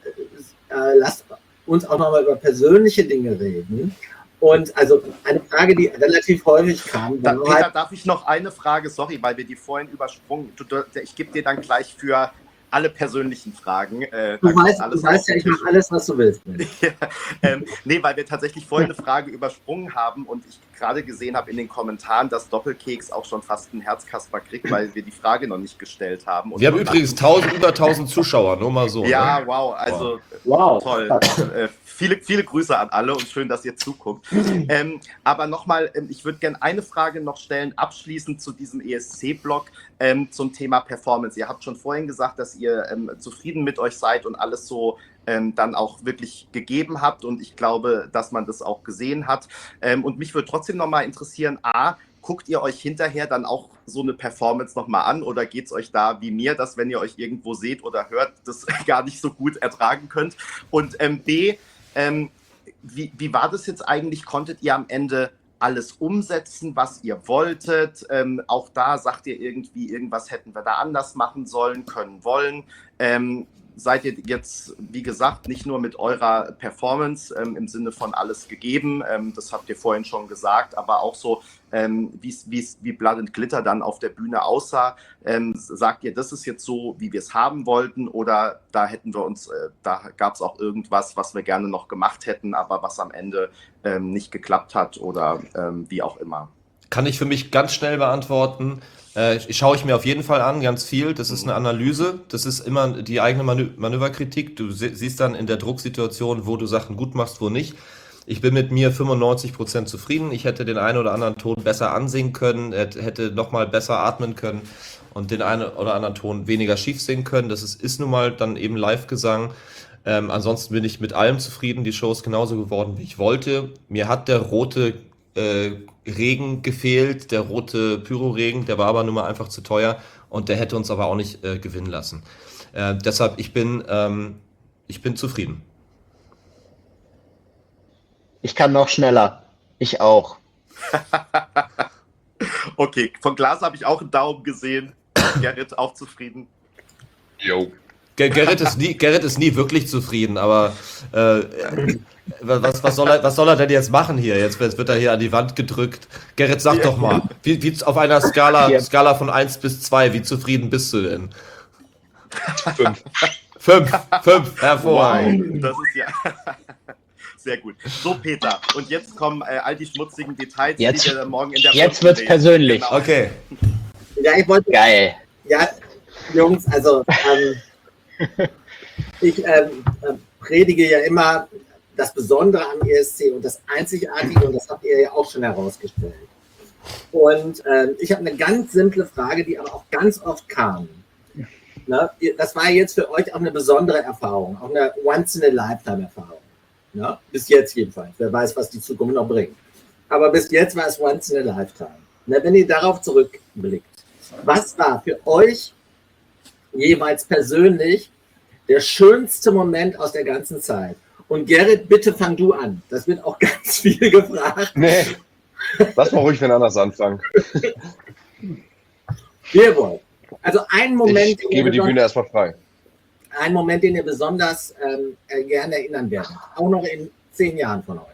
äh, lasst uns auch nochmal über persönliche Dinge reden. Und also eine Frage, die relativ häufig kam. Da, Peter, halt, darf ich noch eine Frage, sorry, weil wir die vorhin übersprungen, du, ich gebe dir dann gleich für alle persönlichen Fragen. Äh, du weißt, alles du weißt ja, ich mache alles, was du willst. ja, ähm, nee, weil wir tatsächlich vorhin eine Frage übersprungen haben und ich gerade gesehen habe in den Kommentaren, dass Doppelkeks auch schon fast einen Herzkasper kriegt, weil wir die Frage noch nicht gestellt haben. Und wir haben übrigens tausend, über tausend Zuschauer, nur mal so. Ja, ne? wow, also wow. Toll. äh, viele, viele Grüße an alle und schön, dass ihr zuguckt. ähm, aber nochmal, ähm, ich würde gerne eine Frage noch stellen, abschließend zu diesem E S C-Blog ähm, zum Thema Performance. Ihr habt schon vorhin gesagt, dass ihr ähm, zufrieden mit euch seid und alles so ähm, dann auch wirklich gegeben habt und ich glaube, dass man das auch gesehen hat. Ähm, und mich würde trotzdem nochmal interessieren, A, guckt ihr euch hinterher dann auch so eine Performance nochmal an oder geht es euch da wie mir, dass wenn ihr euch irgendwo seht oder hört, das gar nicht so gut ertragen könnt? Und ähm, B, ähm, wie, wie war das jetzt eigentlich? Konntet ihr am Ende alles umsetzen, was ihr wolltet? Ähm, auch da sagt ihr irgendwie, irgendwas hätten wir da anders machen sollen, können, wollen. Ähm, seid ihr jetzt, wie gesagt, nicht nur mit eurer Performance ähm, im Sinne von alles gegeben, ähm, das habt ihr vorhin schon gesagt, aber auch so, ähm, wie's, wie's, wie Blood and Glitter dann auf der Bühne aussah. Ähm, sagt ihr, das ist jetzt so, wie wir es haben wollten oder da hätten wir uns, äh, da gab es auch irgendwas, was wir gerne noch gemacht hätten, aber was am Ende ähm, nicht geklappt hat oder ähm, wie auch immer? Kann ich für mich ganz schnell beantworten. Äh, schaue ich mir auf jeden Fall an, ganz viel. Das ist eine Analyse, das ist immer die eigene Manö Manöverkritik. Du sie siehst dann in der Drucksituation, wo du Sachen gut machst, wo nicht. Ich bin mit mir fünfundneunzig Prozent zufrieden. Ich hätte den einen oder anderen Ton besser ansingen können, hätte nochmal besser atmen können und den einen oder anderen Ton weniger schief singen können. Das ist, ist nun mal dann eben Live-Gesang. Ähm, ansonsten bin ich mit allem zufrieden. Die Show ist genauso geworden, wie ich wollte. Mir hat der rote äh, Regen gefehlt, der rote Pyroregen, der war aber nun mal einfach zu teuer und der hätte uns aber auch nicht äh, gewinnen lassen. Äh, deshalb, ich bin, ähm, ich bin zufrieden. Ich kann noch schneller. Ich auch. Okay, von Glas habe ich auch einen Daumen gesehen. Gerrit auch zufrieden. Jo. Gerrit ist nie, Gerrit ist nie wirklich zufrieden, aber äh, was, was, soll er, was soll er denn jetzt machen hier? Jetzt wird, wird er hier an die Wand gedrückt. Gerrit, sag doch mal, wie, wie auf einer Skala, Skala von eins bis zwei, wie zufrieden bist du denn? Fünf. Fünf, fünf, hervorragend. Wow, das ist ja sehr gut. So, Peter, und jetzt kommen äh, all die schmutzigen Details, jetzt, die wir morgen in der Jetzt wird's persönlich. Genau. Okay. Ja, ich wollte. Geil. Ja, Jungs, also ähm, ich ähm, äh, predige ja immer das Besondere am E S C und das Einzigartige, und das habt ihr ja auch schon herausgestellt. Und ähm, ich habe eine ganz simple Frage, die aber auch ganz oft kam. Ne? Das war jetzt für euch auch eine besondere Erfahrung, auch eine Once-in-a-Lifetime-Erfahrung. Ne? Bis jetzt jedenfalls. Wer weiß, was die Zukunft noch bringt. Aber bis jetzt war es Once-in-a-Lifetime. Ne? Wenn ihr darauf zurückblickt, was war für euch jeweils persönlich der schönste Moment aus der ganzen Zeit? Und Gerrit, bitte fang du an. Das wird auch ganz viel gefragt. Nee, lass mal ruhig wen anders anfangen. Wir wollen. Also ein Moment, Ich gebe die Bühne erstmal frei. ein Moment, den ihr besonders ähm, äh, gerne erinnern werdet. Auch noch in zehn Jahren von heute.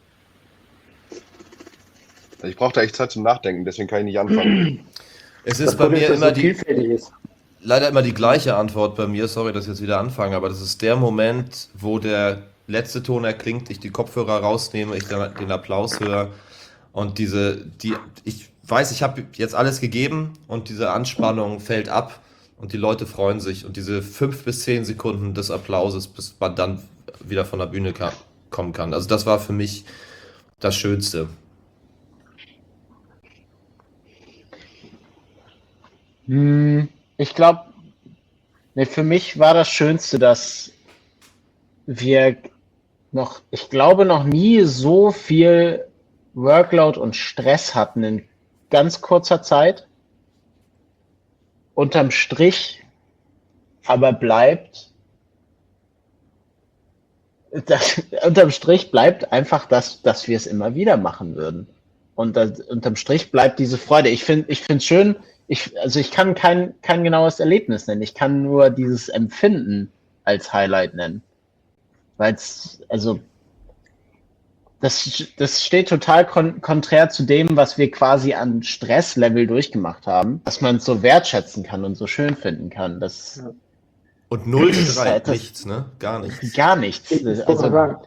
Ich brauche da echt Zeit zum Nachdenken, deswegen kann ich nicht anfangen. Es ist bei mir immer die, ist. leider immer die gleiche Antwort bei mir. Sorry, dass ich jetzt wieder anfange, aber das ist der Moment, wo der letzte Ton erklingt, ich die Kopfhörer rausnehme, ich den Applaus höre und diese, die, ich weiß, ich habe jetzt alles gegeben und diese Anspannung fällt ab und die Leute freuen sich und diese fünf bis zehn Sekunden des Applauses, bis man dann wieder von der Bühne kam, kommen kann. Also das war für mich das Schönste. Ich glaube, nee, für mich war das Schönste, dass wir noch, ich glaube, noch nie so viel Workload und Stress hatten in ganz kurzer Zeit. Unterm Strich aber bleibt, das, unterm Strich bleibt einfach, dass, dass wir es immer wieder machen würden. Und das, unterm Strich bleibt diese Freude. Ich finde, ich finde es schön. Ich, also ich kann kein, kein genaues Erlebnis nennen. Ich kann nur dieses Empfinden als Highlight nennen. Weil es, also, das, das steht total kon konträr zu dem, was wir quasi an Stresslevel durchgemacht haben, dass man es so wertschätzen kann und so schön finden kann. Das, Und null Das ist Streit, halt das- nichts, ne? Gar nichts. gar nichts. Ich, ich wollte Also, mal sagen,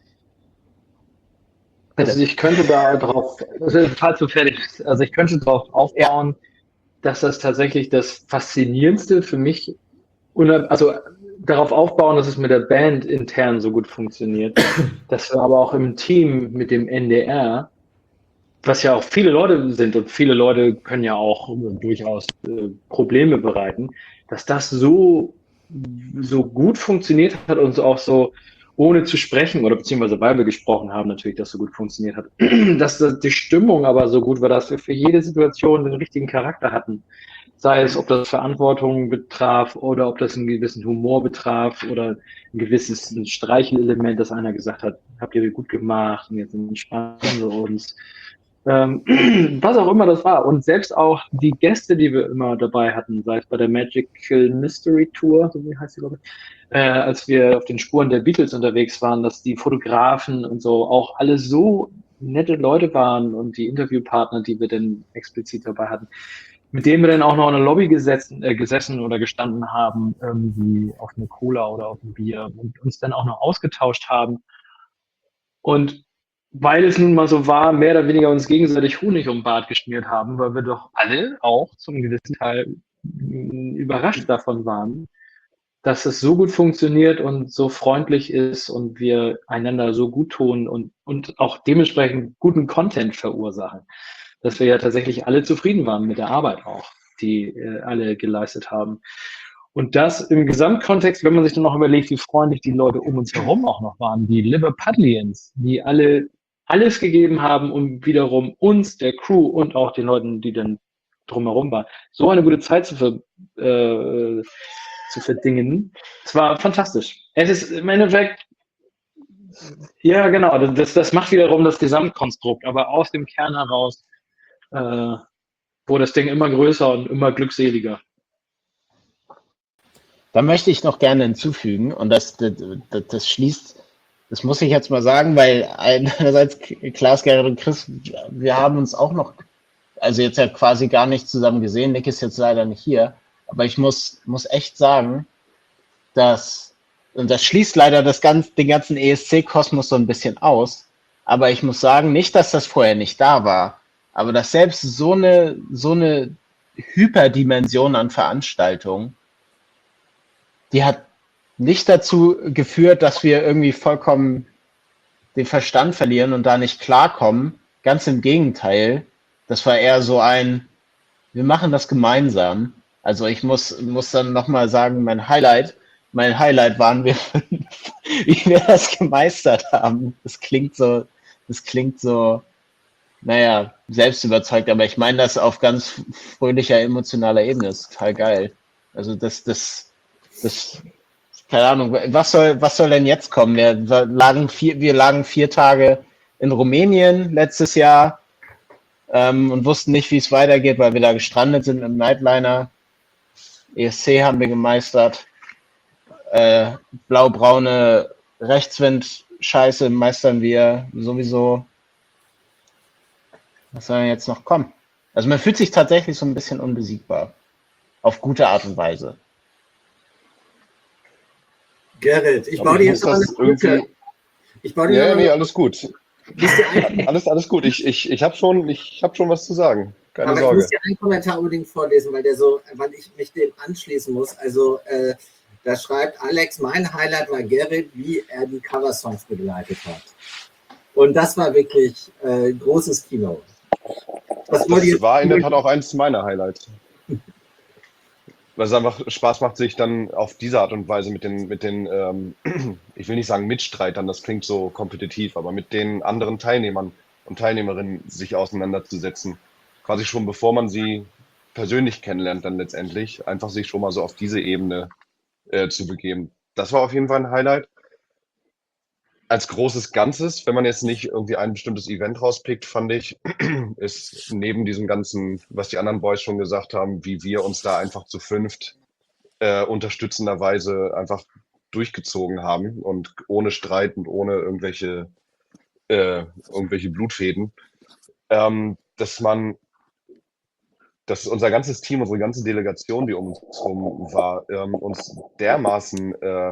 also ich könnte da drauf, also falls du fertig bist, also ich könnte darauf aufbauen, dass das tatsächlich das Faszinierendste für mich, also darauf aufbauen, dass es mit der Band intern so gut funktioniert, dass wir aber auch im Team mit dem N D R, was ja auch viele Leute sind und viele Leute können ja auch durchaus äh, Probleme bereiten, dass das so, so gut funktioniert hat und so auch so ohne zu sprechen oder beziehungsweise weil wir gesprochen haben, natürlich, dass so gut funktioniert hat, dass das, die Stimmung aber so gut war, dass wir für jede Situation den richtigen Charakter hatten. Sei es, ob das Verantwortung betraf oder ob das einen gewissen Humor betraf oder ein gewisses Streichelelement, das einer gesagt hat, habt ihr gut gemacht und jetzt entspannen wir uns. Ähm, was auch immer das war. Und selbst auch die Gäste, die wir immer dabei hatten, sei es bei der Magical Mystery Tour, so wie heißt sie, glaube ich, äh, als wir auf den Spuren der Beatles unterwegs waren, dass die Fotografen und so auch alle so nette Leute waren und die Interviewpartner, die wir dann explizit dabei hatten, mit denen wir dann auch noch in der Lobby gesessen, äh, gesessen oder gestanden haben, irgendwie auf eine Cola oder auf ein Bier und uns dann auch noch ausgetauscht haben. Und weil es nun mal so war, mehr oder weniger uns gegenseitig Honig um den Bart geschmiert haben, weil wir doch alle auch zum gewissen Teil überrascht davon waren, dass es so gut funktioniert und so freundlich ist und wir einander so gut tun und, und auch dementsprechend guten Content verursachen, dass wir ja tatsächlich alle zufrieden waren mit der Arbeit auch, die äh, alle geleistet haben. Und das im Gesamtkontext, wenn man sich dann noch überlegt, wie freundlich die Leute um uns herum auch noch waren, die Liverpudlians, die alle alles gegeben haben, um wiederum uns, der Crew und auch den Leuten, die dann drumherum waren, so eine gute Zeit zu, ver, äh, zu verdingen. Es war fantastisch. Es ist im Endeffekt, ja genau, das, das macht wiederum das Gesamtkonstrukt, aber aus dem Kern heraus äh, wurde das Ding immer größer und immer glückseliger. Da möchte ich noch gerne hinzufügen, und das, das, das schließt, das muss ich jetzt mal sagen, weil einerseits Klaas, Gerrit und Chris, wir haben uns auch noch, also jetzt ja quasi gar nicht zusammen gesehen, Nick ist jetzt leider nicht hier, aber ich muss, muss echt sagen, dass, und das schließt leider das ganz, den ganzen E S C-Kosmos so ein bisschen aus, aber ich muss sagen, nicht, dass das vorher nicht da war, aber dass selbst so eine, so eine Hyperdimension an Veranstaltungen, die hat nicht dazu geführt, dass wir irgendwie vollkommen den Verstand verlieren und da nicht klarkommen. Ganz im Gegenteil. Das war eher so ein, wir machen das gemeinsam. Also ich muss, muss dann nochmal sagen, mein Highlight, mein Highlight waren wir fünf, wie wir das gemeistert haben. Das klingt so, das klingt so, naja, selbstüberzeugt, aber ich meine das auf ganz fröhlicher, emotionaler Ebene. Das ist total geil. Also das, das, das, keine Ahnung, was soll, was soll denn jetzt kommen? Wir lagen vier, wir lagen vier Tage in Rumänien letztes Jahr ähm, und wussten nicht, wie es weitergeht, weil wir da gestrandet sind im Nightliner. E S C haben wir gemeistert. Äh, blau-braune Rechtswind-Scheiße meistern wir sowieso. Was soll denn jetzt noch kommen? Also man fühlt sich tatsächlich so ein bisschen unbesiegbar. Auf gute Art und Weise. Gerrit, ich Aber baue dir ich jetzt muss mal eine das irgendwie- Brücke. Ich baue dir Ja, noch nee, eine alles gut. Lies dir ein- Alles, alles gut. Ich, ich, ich habe schon, ich hab schon was zu sagen. Keine Aber Sorge. ich muss dir einen Kommentar unbedingt vorlesen, weil der so, weil ich mich dem anschließen muss. Also äh, da schreibt Alex, mein Highlight war Gerrit, wie er die Coversongs begleitet hat. Und das war wirklich äh, großes Kino. Das wollte ich Das jetzt- war in der Tat auch eins meiner Highlights. Weil es einfach Spaß macht, sich dann auf diese Art und Weise mit den, mit den ähm, ich will nicht sagen Mitstreitern, das klingt so kompetitiv, aber mit den anderen Teilnehmern und Teilnehmerinnen sich auseinanderzusetzen. Quasi schon bevor man sie persönlich kennenlernt, dann letztendlich, einfach sich schon mal so auf diese Ebene äh, zu begeben. Das war auf jeden Fall ein Highlight. Als großes Ganzes, wenn man jetzt nicht irgendwie ein bestimmtes Event rauspickt, fand ich, ist neben diesem ganzen, was die anderen Boys schon gesagt haben, wie wir uns da einfach zu fünft äh, unterstützenderweise einfach durchgezogen haben und ohne Streit und ohne irgendwelche, äh, irgendwelche Blutfäden, ähm, dass man, dass unser ganzes Team, unsere ganze Delegation, die um uns herum war, ähm, uns dermaßen äh,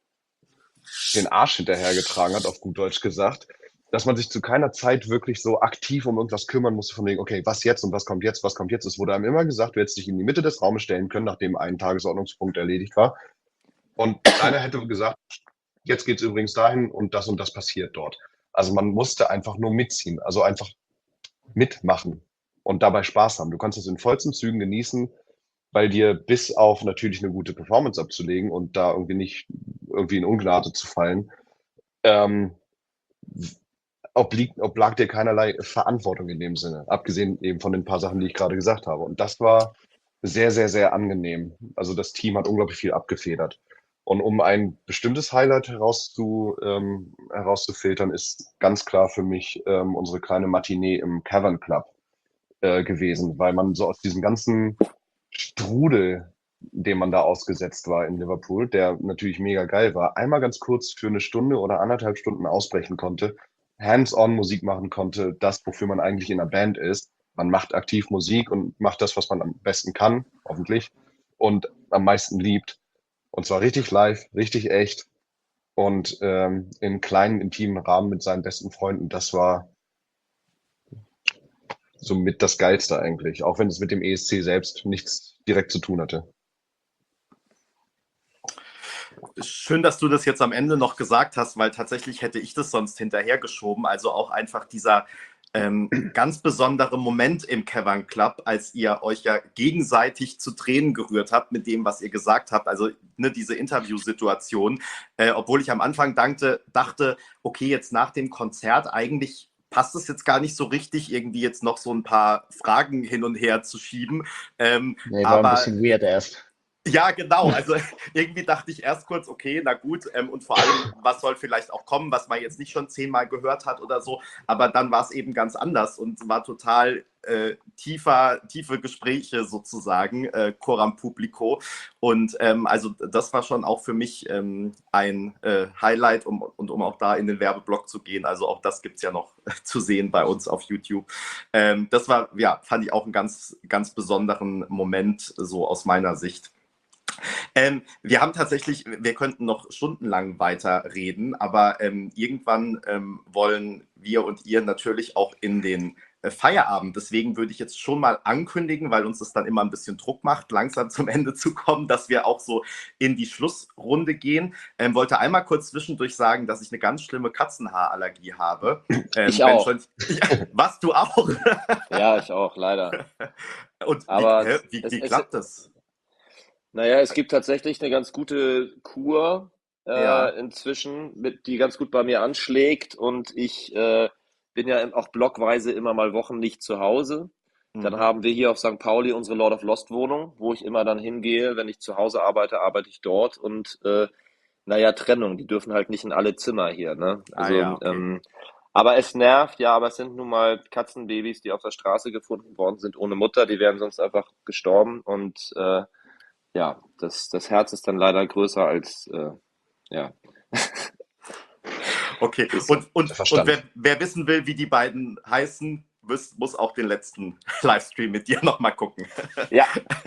den Arsch hinterhergetragen hat, auf gut Deutsch gesagt, dass man sich zu keiner Zeit wirklich so aktiv um irgendwas kümmern musste, von wegen, okay, was jetzt und was kommt jetzt, was kommt jetzt. Es wurde einem immer gesagt, du hättest dich in die Mitte des Raumes stellen können, nachdem ein Tagesordnungspunkt erledigt war. Und einer hätte gesagt, jetzt geht's übrigens dahin und das und das passiert dort. Also man musste einfach nur mitziehen, also einfach mitmachen und dabei Spaß haben. Du kannst es in vollsten Zügen genießen, weil dir bis auf natürlich eine gute Performance abzulegen und da irgendwie nicht irgendwie in Ungnade zu fallen, ähm, obblieg, oblag dir keinerlei Verantwortung in dem Sinne, abgesehen eben von den paar Sachen, die ich gerade gesagt habe. Und das war sehr, sehr, sehr angenehm. Also das Team hat unglaublich viel abgefedert. Und um ein bestimmtes Highlight herauszu, ähm, herauszufiltern, ist ganz klar für mich ähm, unsere kleine Matinee im Cavern Club äh, gewesen, weil man so aus diesem ganzen Strudel, dem man da ausgesetzt war in Liverpool, der natürlich mega geil war, einmal ganz kurz für eine Stunde oder anderthalb Stunden ausbrechen konnte, hands-on Musik machen konnte, das, wofür man eigentlich in einer Band ist. Man macht aktiv Musik und macht das, was man am besten kann, hoffentlich, und am meisten liebt. Und zwar richtig live, richtig echt und ähm, in kleinen, intimen Rahmen mit seinen besten Freunden. Das war somit das Geilste eigentlich, auch wenn es mit dem E S C selbst nichts direkt zu tun hatte. Schön, dass du das jetzt am Ende noch gesagt hast, weil tatsächlich hätte ich das sonst hinterhergeschoben. Also auch einfach dieser ähm, ganz besondere Moment im Cavern Club, als ihr euch ja gegenseitig zu Tränen gerührt habt mit dem, was ihr gesagt habt. Also ne, diese Interviewsituation, äh, obwohl ich am Anfang dachte, dachte, okay, jetzt nach dem Konzert eigentlich passt es jetzt gar nicht so richtig, irgendwie jetzt noch so ein paar Fragen hin und her zu schieben. Ähm, Nee, war aber ein bisschen weird erst. ja, genau. Also irgendwie dachte ich erst kurz, okay, na gut, ähm, und vor allem, was soll vielleicht auch kommen, was man jetzt nicht schon zehnmal gehört hat oder so. Aber dann war es eben ganz anders und war total äh, tiefer, tiefe Gespräche sozusagen, äh, coram publico. Und ähm, also das war schon auch für mich ähm, ein äh, Highlight, um, und um auch da in den Werbeblock zu gehen. Also auch das gibt es ja noch zu sehen bei uns auf YouTube. Ähm, das war, ja, fand ich auch einen ganz, ganz besonderen Moment, so aus meiner Sicht. Ähm, wir haben tatsächlich, wir könnten noch stundenlang weiterreden, aber ähm, irgendwann ähm, wollen wir und ihr natürlich auch in den äh, Feierabend. Deswegen würde ich jetzt schon mal ankündigen, weil uns das dann immer ein bisschen Druck macht, langsam zum Ende zu kommen, dass wir auch so in die Schlussrunde gehen. Ähm, wollte einmal kurz zwischendurch sagen, dass ich eine ganz schlimme Katzenhaarallergie habe. Ähm, Ich auch. Schon, ja, was, du auch? Ja, ich auch, leider. Und Aber wie, hä, wie, es, wie es, klappt das? Naja, es gibt tatsächlich eine ganz gute Kur äh, Ja. inzwischen, mit, die ganz gut bei mir anschlägt. Und ich äh, bin ja auch blockweise immer mal Wochen nicht zu Hause. Dann Mhm. haben wir hier auf Sankt Pauli unsere Lord of Lost Wohnung, wo ich immer dann hingehe. Wenn ich zu Hause arbeite, arbeite ich dort. Und äh, naja, Trennung, die dürfen halt nicht in alle Zimmer hier. Ne? Ah Also, ja, okay. ähm, aber es nervt, ja, aber es sind nun mal Katzenbabys, die auf der Straße gefunden worden sind ohne Mutter. Die wären sonst einfach gestorben. Und äh, ja, das, das Herz ist dann leider größer als, äh, ja. Okay, Ist- und, und, und Verstanden. wer, wer wissen will, wie die beiden heißen, muss, muss auch den letzten Livestream mit dir nochmal gucken. Ja,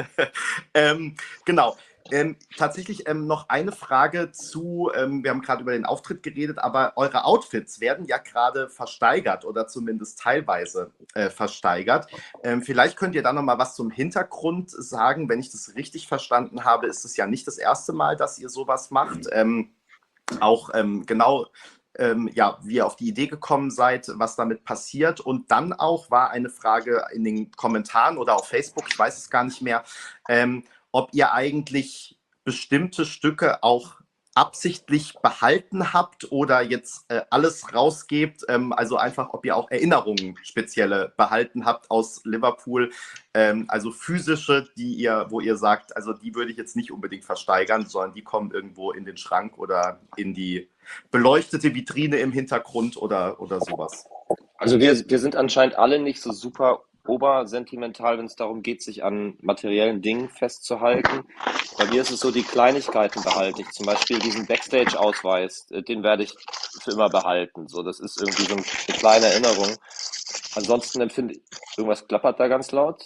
ähm, genau. Ähm, tatsächlich ähm, noch eine Frage zu, ähm, wir haben gerade über den Auftritt geredet, aber eure Outfits werden ja gerade versteigert oder zumindest teilweise äh, versteigert. Ähm, vielleicht könnt ihr da nochmal was zum Hintergrund sagen. Wenn ich das richtig verstanden habe, ist es ja nicht das erste Mal, dass ihr sowas macht. Ähm, auch ähm, genau, ähm, ja, wie ihr auf die Idee gekommen seid, was damit passiert. Und dann auch war eine Frage in den Kommentaren oder auf Facebook, ich weiß es gar nicht mehr, ähm, ob ihr eigentlich bestimmte Stücke auch absichtlich behalten habt oder jetzt äh, alles rausgebt, ähm, also einfach, ob ihr auch Erinnerungen spezielle behalten habt aus Liverpool, ähm, also physische, die ihr, wo ihr sagt, also die würde ich jetzt nicht unbedingt versteigern, sondern die kommen irgendwo in den Schrank oder in die beleuchtete Vitrine im Hintergrund oder, oder sowas. also wir, wir sind anscheinend alle nicht so super obersentimental, wenn es darum geht, sich an materiellen Dingen festzuhalten. Bei mir ist es so, die Kleinigkeiten behalte ich. Zum Beispiel diesen Backstage-Ausweis, äh, den werde ich für immer behalten. So, das ist irgendwie so eine kleine Erinnerung. Ansonsten empfinde ich, irgendwas klappert da ganz laut.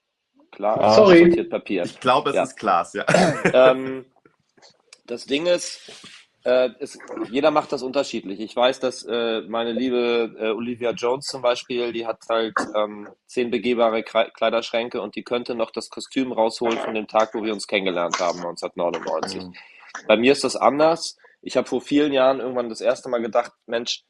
Klar, Ah, sorry. sortiert Papier. Ich glaube, es Ja. ist Glas, ja. Ähm, das Ding ist, äh, es, jeder macht das unterschiedlich. Ich weiß, dass äh, meine liebe äh, Olivia Jones zum Beispiel, die hat halt ähm, zehn begehbare Kre- Kleiderschränke und die könnte noch das Kostüm rausholen von dem Tag, wo wir uns kennengelernt haben, neunzehnhundertneunundneunzig. Mhm. Bei mir ist das anders. Ich habe vor vielen Jahren irgendwann das erste Mal gedacht, Mensch,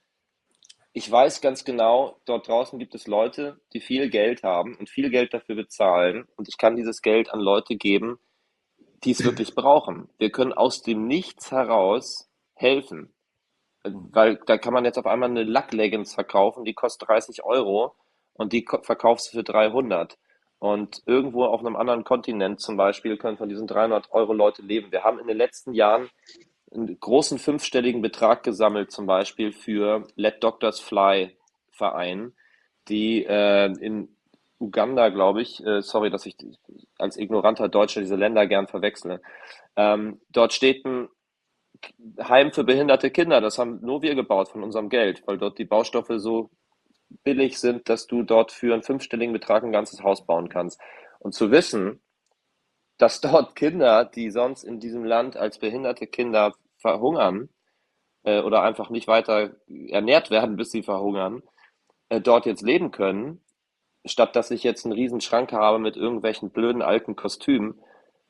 ich weiß ganz genau, dort draußen gibt es Leute, die viel Geld haben und viel Geld dafür bezahlen und ich kann dieses Geld an Leute geben, die es wirklich brauchen. Wir können aus dem Nichts heraus helfen. Weil da kann man jetzt auf einmal eine Lack-Leggings verkaufen, die kostet dreißig Euro und die ko- verkaufst du für dreihundert. Und irgendwo auf einem anderen Kontinent zum Beispiel können von diesen dreihundert Euro Leute leben. Wir haben in den letzten Jahren einen großen fünfstelligen Betrag gesammelt, zum Beispiel für Let Doctors Fly Verein, die äh, in Uganda, glaube ich, äh, sorry, dass ich als ignoranter Deutscher diese Länder gern verwechsle. Ähm, dort steht ein Heim für behinderte Kinder. Das haben nur wir gebaut von unserem Geld, weil dort die Baustoffe so billig sind, dass du dort für einen fünfstelligen Betrag ein ganzes Haus bauen kannst. Und zu wissen, dass dort Kinder, die sonst in diesem Land als behinderte Kinder verhungern äh, oder einfach nicht weiter ernährt werden, bis sie verhungern, äh, dort jetzt leben können, statt dass ich jetzt einen riesen Schrank habe mit irgendwelchen blöden alten Kostümen.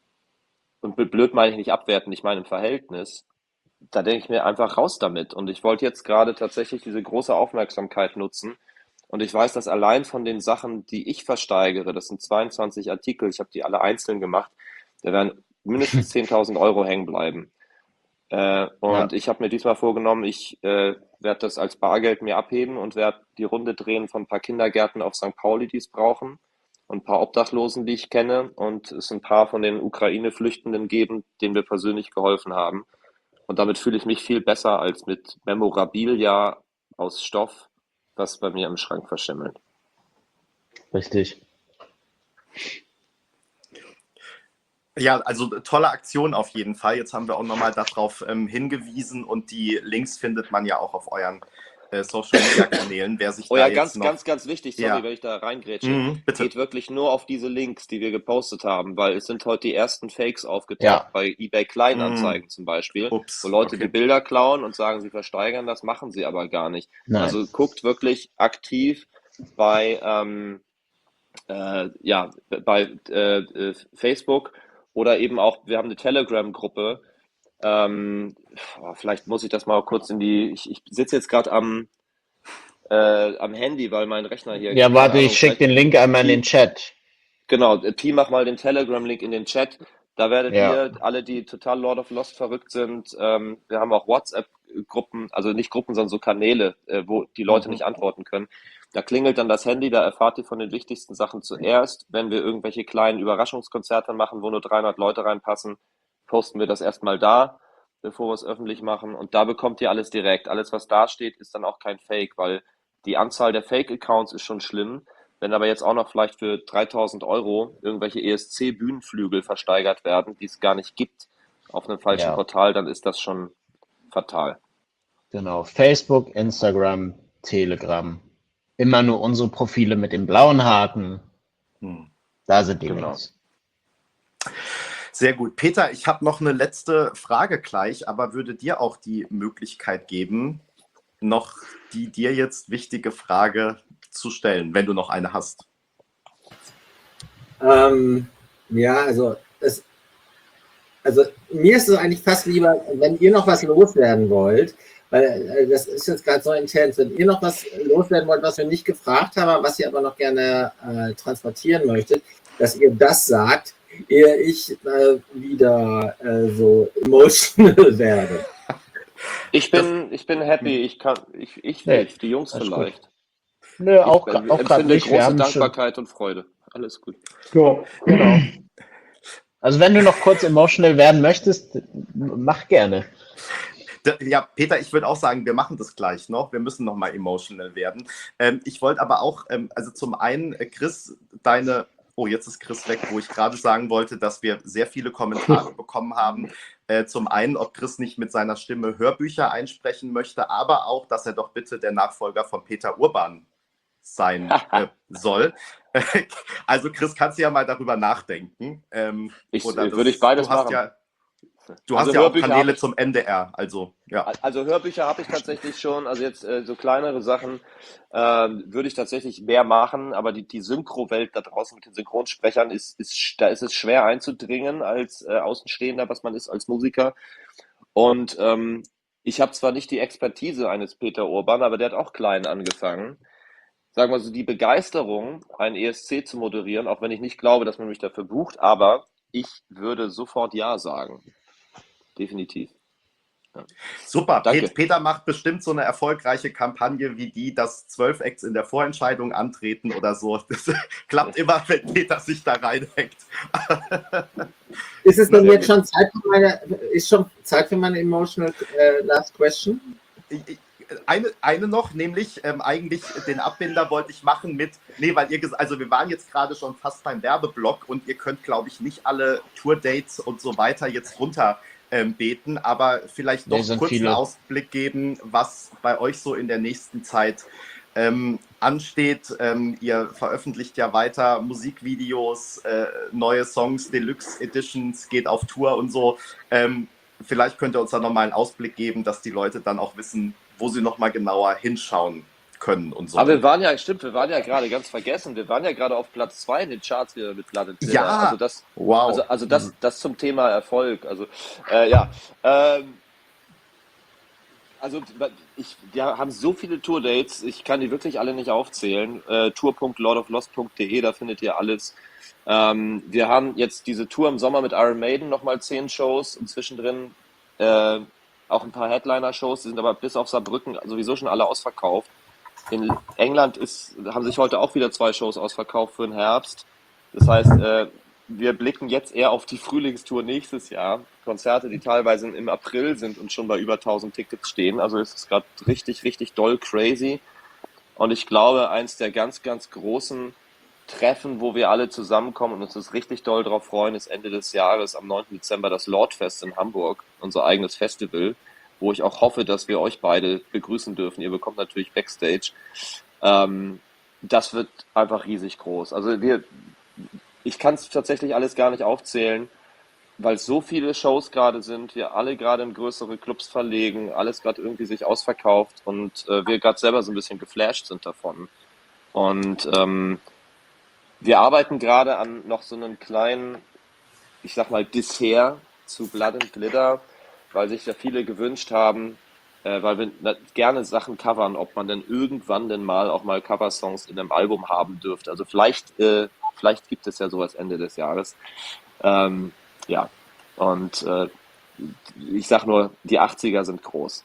Und blöd meine ich nicht abwertend, ich meine im Verhältnis. Da denke ich mir einfach raus damit. Und ich wollte jetzt gerade tatsächlich diese große Aufmerksamkeit nutzen. Und ich weiß, dass allein von den Sachen, die ich versteigere, das sind zweiundzwanzig Artikel, ich habe die alle einzeln gemacht, da werden mindestens zehntausend Euro hängen bleiben. Äh, und Ja. ich habe mir diesmal vorgenommen, ich äh, werde das als Bargeld mir abheben und werde die Runde drehen von ein paar Kindergärten auf Sankt Pauli, die es brauchen, und ein paar Obdachlosen, die ich kenne, und es ein paar von den Ukraine-Flüchtenden geben, denen wir persönlich geholfen haben. Und damit fühle ich mich viel besser als mit Memorabilia aus Stoff, was bei mir im Schrank verschimmelt. Richtig. Ja, also tolle Aktion auf jeden Fall. Jetzt haben wir auch nochmal darauf ähm, hingewiesen und die Links findet man ja auch auf euren äh, Social Media Kanälen. Wer sich Oh da ja, jetzt ganz, noch... ganz, ganz wichtig, sorry, Ja. wenn ich da reingrätsche. Mhm, bitte. Geht wirklich nur auf diese Links, die wir gepostet haben, weil es sind heute die ersten Fakes aufgetaucht, Ja. bei eBay Kleinanzeigen zum Beispiel, Ups, wo Leute okay. die Bilder klauen und sagen, sie versteigern das, machen sie aber gar nicht. Nein. Also guckt wirklich aktiv bei, ähm, äh, ja, bei äh, äh, Facebook oder eben auch, wir haben eine Telegram-Gruppe. Ähm, oh, vielleicht muss ich das mal kurz in die, ich, ich sitze jetzt gerade am äh, am Handy, weil mein Rechner hier. Ja, keine warte, Ahnung, ich schicke vielleicht- den Link einmal in den Chat. Genau, äh, Pi, mach mal den Telegram-Link in den Chat. Da werdet Ja. ihr, alle, die total Lord of Lost verrückt sind, ähm, wir haben auch WhatsApp-Gruppen, also nicht Gruppen, sondern so Kanäle, äh, wo die Leute Mhm. nicht antworten können. Da klingelt dann das Handy, da erfahrt ihr von den wichtigsten Sachen zuerst. Wenn wir irgendwelche kleinen Überraschungskonzerte machen, wo nur dreihundert Leute reinpassen, posten wir das erstmal da, bevor wir es öffentlich machen. Und da bekommt ihr alles direkt. Alles, was da steht, ist dann auch kein Fake, weil die Anzahl der Fake-Accounts ist schon schlimm. Wenn aber jetzt auch noch vielleicht für dreitausend Euro irgendwelche E S C-Bühnenflügel versteigert werden, die es gar nicht gibt, auf einem falschen Ja. Portal, dann ist das schon fatal. Genau. Facebook, Instagram, Telegram. Immer nur unsere Profile mit dem blauen Haken. Hm. Da sind die Genau. Links. Sehr gut. Peter, ich habe noch eine letzte Frage gleich, aber würde dir auch die Möglichkeit geben, noch die dir jetzt wichtige Frage zu stellen, wenn du noch eine hast. Ähm, ja, also, es, also mir ist es eigentlich fast lieber, wenn ihr noch was loswerden wollt, weil äh, das ist jetzt gerade so intens, wenn ihr noch was loswerden wollt, was wir nicht gefragt haben, was ihr aber noch gerne äh, transportieren möchtet, dass ihr das sagt, ehe ich äh, wieder äh, so emotional werde. Ich bin, ich bin happy, ich kann, ich, ich Nee, nicht, die Jungs alles vielleicht. gut. Nö, auch, ich auch gerade empfinde nicht. Wir große haben schon, Dankbarkeit und Freude. Alles gut. Ja. genau. Also wenn du noch kurz emotional werden möchtest, mach gerne. Da- Ja, Peter, ich würde auch sagen, wir machen das gleich noch. Wir müssen noch mal emotional werden. Ähm, ich wollte aber auch, ähm, also zum einen, äh, Chris, deine, oh, jetzt ist Chris weg, wo ich gerade sagen wollte, dass wir sehr viele Kommentare bekommen haben. Äh, zum einen, ob Chris nicht mit seiner Stimme Hörbücher einsprechen möchte, aber auch, dass er doch bitte der Nachfolger von Peter Urban sein äh, soll. Also Chris, kannst du ja mal darüber nachdenken. Ähm, Ich, oder äh, würde ich beides du hast machen. Ja, du Also hast ja auch Hörbücher Kanäle hab ich- zum N D R, also ja. Also Hörbücher habe ich tatsächlich schon, also jetzt äh, so kleinere Sachen ähm, würde ich tatsächlich mehr machen, aber die, die Synchro-Welt da draußen mit den Synchronsprechern ist, ist, sch- da ist es schwer einzudringen als äh, Außenstehender, was man ist als Musiker. Und ähm, ich habe zwar nicht die Expertise eines Peter Urban, aber der hat auch klein angefangen. Sagen wir so, die Begeisterung, ein E S C zu moderieren, auch wenn ich nicht glaube, dass man mich dafür bucht, aber ich würde sofort Ja sagen. Definitiv. Super, Danke. Pet- Peter macht bestimmt so eine erfolgreiche Kampagne wie die, dass zwölf Acts in der Vorentscheidung antreten oder so. Das klappt immer, wenn Peter sich da reinhängt. Ist es denn Na, jetzt schon Zeit für meine, ist schon Zeit für meine emotional äh, last question? Eine, eine noch, nämlich ähm, eigentlich den Abbinder wollte ich machen mit, nee, weil ihr gesagt, also wir waren jetzt gerade schon fast beim Werbeblock und ihr könnt, glaube ich, nicht alle Tourdates und so weiter jetzt runter ähm, beten, aber vielleicht Nee, doch sind kurz einen viele. Ausblick geben, was bei euch so in der nächsten Zeit ähm, ansteht. Ähm, ihr veröffentlicht ja weiter Musikvideos, äh, neue Songs, Deluxe Editions, geht auf Tour und so. Ähm, vielleicht könnt ihr uns da nochmal einen Ausblick geben, dass die Leute dann auch wissen, wo sie nochmal genauer hinschauen können und so. Aber wir waren ja, stimmt, wir waren ja gerade ganz vergessen, wir waren ja gerade auf Platz zwei in den Charts wieder mit Planet Thriller. Ja, Also das, wow. also, also das, das zum Thema Erfolg. Also äh, ja, ähm, also ich, wir haben so viele Tourdates, ich kann die wirklich alle nicht aufzählen. Äh, tour punkt lord of lost punkt de, da findet ihr alles. Ähm, wir haben jetzt diese Tour im Sommer mit Iron Maiden, nochmal zehn Shows und zwischendrin äh, auch ein paar Headliner-Shows, die sind aber bis auf Saarbrücken sowieso schon alle ausverkauft. In England ist, haben sich heute auch wieder zwei Shows ausverkauft für den Herbst. Das heißt, äh, wir blicken jetzt eher auf die Frühlingstour nächstes Jahr. Konzerte, die teilweise im April sind und schon bei über tausend Tickets stehen. Also es ist gerade richtig, richtig doll crazy. Und ich glaube, eins der ganz, ganz großen Treffen, wo wir alle zusammenkommen und uns das richtig doll drauf freuen, ist Ende des Jahres am neunten Dezember das Lordfest in Hamburg, unser eigenes Festival, wo ich auch hoffe, dass wir euch beide begrüßen dürfen. Ihr bekommt natürlich Backstage. Ähm, das wird einfach riesig groß. Also wir, ich kann es tatsächlich alles gar nicht aufzählen, weil es so viele Shows gerade sind, wir alle gerade in größere Clubs verlegen, alles gerade irgendwie sich ausverkauft und äh, wir gerade selber so ein bisschen geflasht sind davon. Und ähm, wir arbeiten gerade an noch so einen kleinen, ich sag mal, Dessert zu Blood and Glitter, weil sich ja viele gewünscht haben, äh, weil wir na, gerne Sachen covern, ob man denn irgendwann denn mal auch mal Coversongs in einem Album haben dürfte. Also vielleicht, äh, vielleicht gibt es ja sowas Ende des Jahres. Ähm, ja, und äh, ich sag nur, die achtziger sind groß.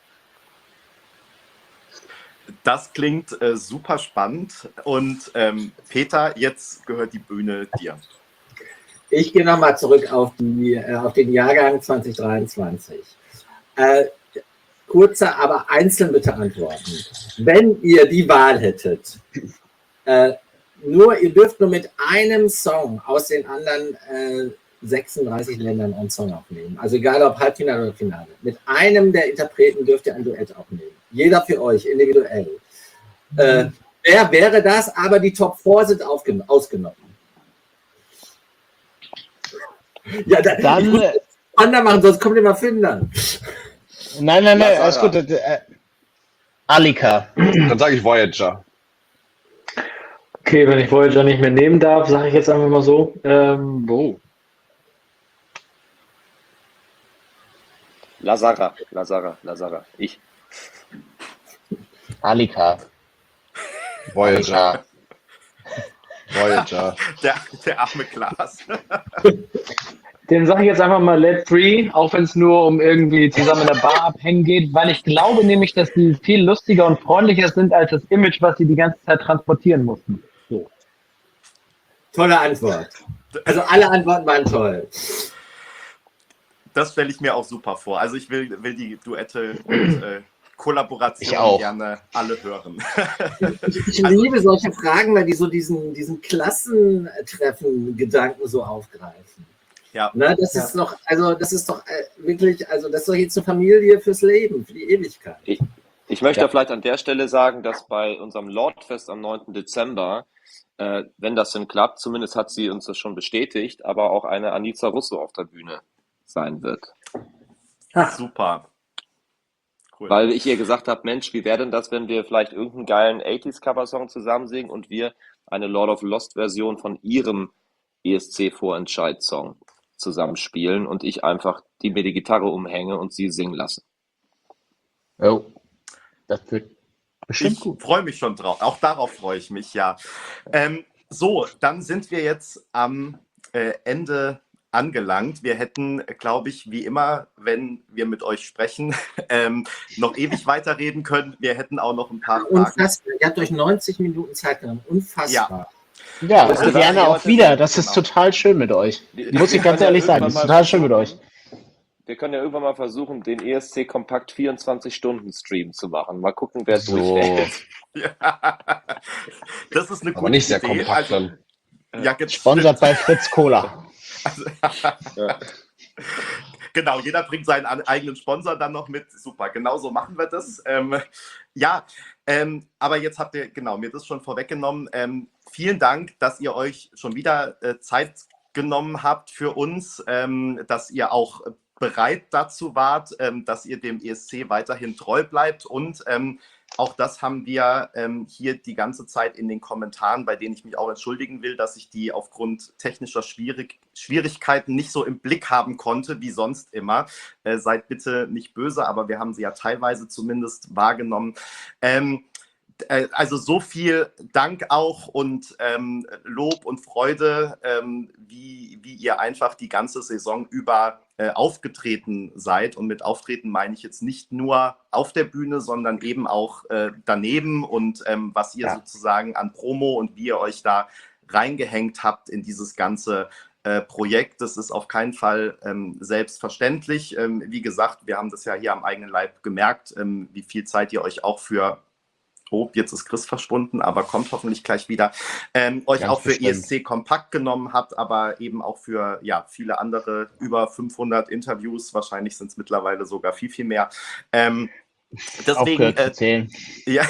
Das klingt äh, super spannend. Und ähm, Peter, jetzt gehört die Bühne dir. Ich gehe nochmal zurück auf, die, äh, auf den Jahrgang zwanzig dreiundzwanzig. Äh, kurze, aber einzeln bitte antworten. Wenn ihr die Wahl hättet, äh, nur, ihr dürft nur mit einem Song aus den anderen äh, sechsunddreißig Ländern einen Song aufnehmen. Also egal ob Halbfinale oder Finale. Mit einem der Interpreten dürft ihr ein Duett aufnehmen. Jeder für euch, individuell. Mhm. Äh, wer wäre das? Aber die Top vier sind ausgenommen. Ja, da, Dann, ich muss das anders machen, sonst kommt immer Findern. Nein, nein, nein, alles gut. Äh, Alika. Dann sage ich Voyager. Okay, wenn ich Voyager nicht mehr nehmen darf, sage ich jetzt einfach mal so. Ähm, wo? Lazara, Lazara, Lazara. Ich. Alika. Voyager. Voyager. Der, der arme Klaas. Den sage ich jetzt einfach mal Let Free, auch wenn es nur um irgendwie zusammen in der Bar abhängen geht, weil ich glaube nämlich, dass die viel lustiger und freundlicher sind als das Image, was sie die ganze Zeit transportieren mussten. So. Tolle Antwort. Also alle Antworten waren toll. Das stelle ich mir auch super vor. Also ich will, will die Duette und äh, Kollaborationen gerne alle hören. Ich, ich liebe solche Fragen, weil die so diesen, diesen Klassentreffen-Gedanken so aufgreifen. Ja. Ne, das ja. ist noch, also das ist doch äh, wirklich, also das ist doch jetzt eine Familie fürs Leben, für die Ewigkeit. Ich, ich möchte Ja. vielleicht an der Stelle sagen, dass bei unserem Lordfest am neunten Dezember, äh, wenn das denn klappt, zumindest hat sie uns das schon bestätigt, aber auch eine Anica Russo auf der Bühne sein wird. Ach. Super. Cool. Weil ich ihr gesagt habe, Mensch, wie wäre denn das, wenn wir vielleicht irgendeinen geilen achtziger-Cover-Song zusammen singen und wir eine Lord of Lost-Version von ihrem E S C-Vorentscheid-Song zusammenspielen und ich einfach die mir die Gitarre umhänge und sie singen lasse. Oh, das wird bestimmt Ich gut. freue mich schon drauf. Auch darauf freue ich mich, ja. Ähm, so, dann sind wir jetzt am äh, Ende angelangt. Wir hätten, glaube ich, wie immer, wenn wir mit euch sprechen, ähm, noch ewig weiterreden können. Wir hätten auch noch ein paar Fragen. Unfassbar. Ihr habt euch neunzig Minuten Zeit genommen. Unfassbar. Ja, Das ist gerne ja auch heute wieder. so, Das ist genau. total schön mit euch. Wir- Muss wir ich ganz können ja ehrlich sagen, das ist irgendwann total mal schön mit euch. Wir können ja irgendwann mal versuchen, den E S C Kompakt vierundzwanzig Stunden Stream zu machen. Mal gucken, wer So. durchhält. Ja. Das ist eine Aber gute nicht sehr Idee. kompakt Also, dann. ja, jetzt Sponsert bei Fritz Cola. Also, Ja. genau, jeder bringt seinen an- eigenen Sponsor dann noch mit. Super, genau so machen wir das. Ähm, ja, ähm, aber jetzt habt ihr, genau, mir das schon vorweggenommen. Ähm, vielen Dank, dass ihr euch schon wieder äh, Zeit genommen habt für uns, ähm, dass ihr auch bereit dazu wart, ähm, dass ihr dem E S C weiterhin treu bleibt und ähm, auch das haben wir ähm, hier die ganze Zeit in den Kommentaren, bei denen ich mich auch entschuldigen will, dass ich die aufgrund technischer Schwierig Schwierigkeiten nicht so im Blick haben konnte, wie sonst immer. Äh, seid bitte nicht böse, aber wir haben sie ja teilweise zumindest wahrgenommen. Ähm, äh, also so viel Dank auch und ähm, Lob und Freude, ähm, wie, wie ihr einfach die ganze Saison über äh, aufgetreten seid. Und mit Auftreten meine ich jetzt nicht nur auf der Bühne, sondern eben auch äh, daneben und ähm, was ihr ja. sozusagen an Promo und wie ihr euch da reingehängt habt in dieses ganze äh, Projekt. Das ist auf keinen Fall ähm, selbstverständlich. Ähm, wie gesagt, wir haben das ja hier am eigenen Leib gemerkt, ähm, wie viel Zeit ihr euch auch für Oh, jetzt ist Chris verschwunden, aber kommt hoffentlich gleich wieder. Ähm, euch Ganz auch für bestimmt. E S C Kompakt genommen habt, aber eben auch für ja, viele andere, über fünfhundert Interviews, wahrscheinlich sind es mittlerweile sogar viel, viel mehr. Ähm, deswegen, äh, ja,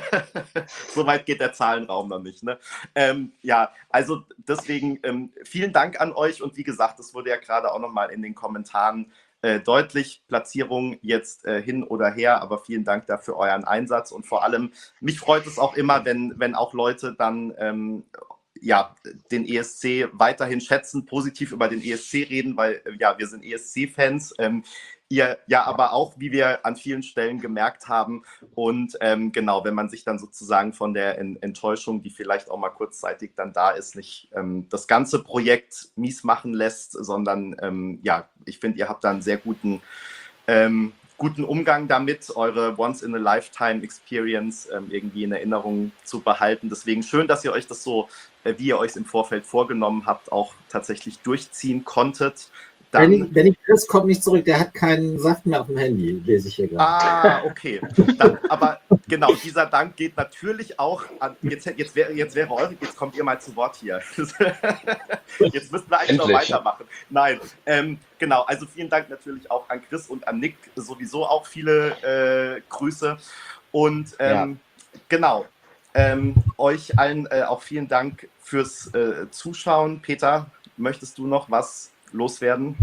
so weit geht der Zahlenraum noch nicht. Ne? Ähm, ja, also deswegen ähm, vielen Dank an euch und wie gesagt, das wurde ja gerade auch nochmal in den Kommentaren Äh, deutlich, Platzierung jetzt äh, hin oder her, aber vielen Dank dafür euren Einsatz und vor allem, mich freut es auch immer, wenn, wenn auch Leute dann ähm, ja, den E S C weiterhin schätzen, positiv über den E S C reden, weil äh, ja, wir sind E S C-Fans, ähm, ihr ja aber auch, wie wir an vielen Stellen gemerkt haben und ähm, genau, wenn man sich dann sozusagen von der en Enttäuschung, die vielleicht auch mal kurzzeitig dann da ist, nicht ähm, das ganze Projekt mies machen lässt, sondern ähm, ja, ich finde, ihr habt da einen sehr guten, ähm, guten Umgang damit, eure Once-in-a-Lifetime-Experience ähm, irgendwie in Erinnerung zu behalten. Deswegen schön, dass ihr euch das so, äh, wie ihr euch im Vorfeld vorgenommen habt, auch tatsächlich durchziehen konntet. Benny, Benny Chris kommt nicht zurück, der hat keinen Saft mehr auf dem Handy, lese ich hier gerade. Ah, okay. Dann, aber genau, dieser Dank geht natürlich auch an, jetzt, jetzt, wäre, jetzt wäre eure, jetzt kommt ihr mal zu Wort hier. Jetzt müssen wir eigentlich noch weitermachen. Nein, ähm, genau, also vielen Dank natürlich auch an Chris und an Nick, sowieso auch viele äh, Grüße. Und ähm, ja. genau, ähm, euch allen äh, auch vielen Dank fürs äh, Zuschauen. Peter, möchtest du noch was loswerden?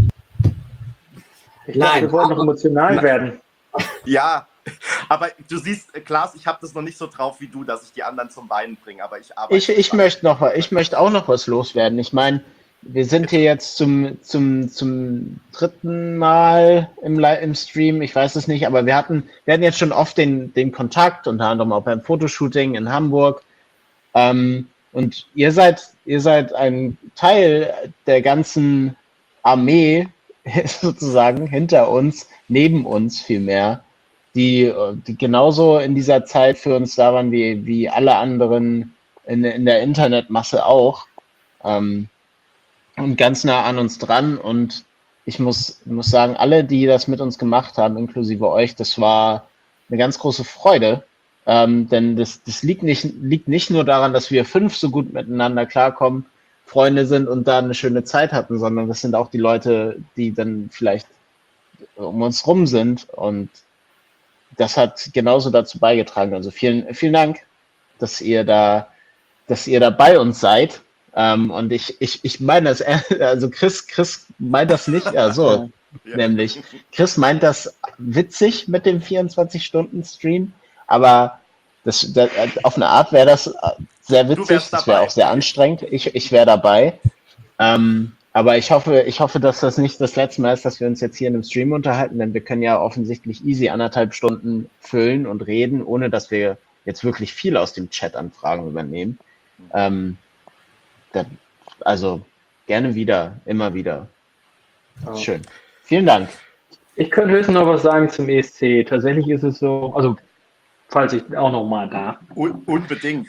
Ich Nein, wir wollen noch emotional na, werden. Ja, aber du siehst, Klaas, ich habe das noch nicht so drauf wie du, dass ich die anderen zum Weinen bringe, aber ich arbeite. Ich, ich, möchte, noch, ich möchte auch noch was loswerden. Ich meine, wir sind hier jetzt zum, zum, zum dritten Mal im, im Stream, ich weiß es nicht, aber wir hatten, wir hatten jetzt schon oft den, den Kontakt, unter anderem auch beim Fotoshooting in Hamburg. Ähm, und ihr seid, ihr seid ein Teil der ganzen Armee sozusagen hinter uns, neben uns vielmehr, die, die genauso in dieser Zeit für uns da waren wie, wie alle anderen in, in der Internetmasse auch ähm, und ganz nah an uns dran und ich muss, muss sagen, alle, die das mit uns gemacht haben, inklusive euch, das war eine ganz große Freude, ähm, denn das, das liegt, nicht, liegt nicht nur daran, dass wir fünf so gut miteinander klarkommen, Freunde sind und da eine schöne Zeit hatten, sondern das sind auch die Leute, die dann vielleicht um uns rum sind und das hat genauso dazu beigetragen. Also vielen, vielen Dank, dass ihr da, dass ihr da bei uns seid. Ähm, und ich, ich, ich meine das, also Chris, Chris meint das nicht, ja so, ja. Nämlich, Chris meint das witzig mit dem vierundzwanzig-Stunden-Stream, aber das, das, auf eine Art wäre das sehr witzig, das wäre auch sehr anstrengend. Ich, ich wäre dabei. Ähm, aber ich hoffe, ich hoffe, dass das nicht das letzte Mal ist, dass wir uns jetzt hier in einem Stream unterhalten, denn wir können ja offensichtlich easy anderthalb Stunden füllen und reden, ohne dass wir jetzt wirklich viel aus dem Chat-Anfragen übernehmen. Ähm, da, also gerne wieder, immer wieder. Oh. Schön. Vielen Dank. Ich könnte höchstens noch was sagen zum E S C. Tatsächlich ist es so, also falls ich auch noch mal darf. Un unbedingt.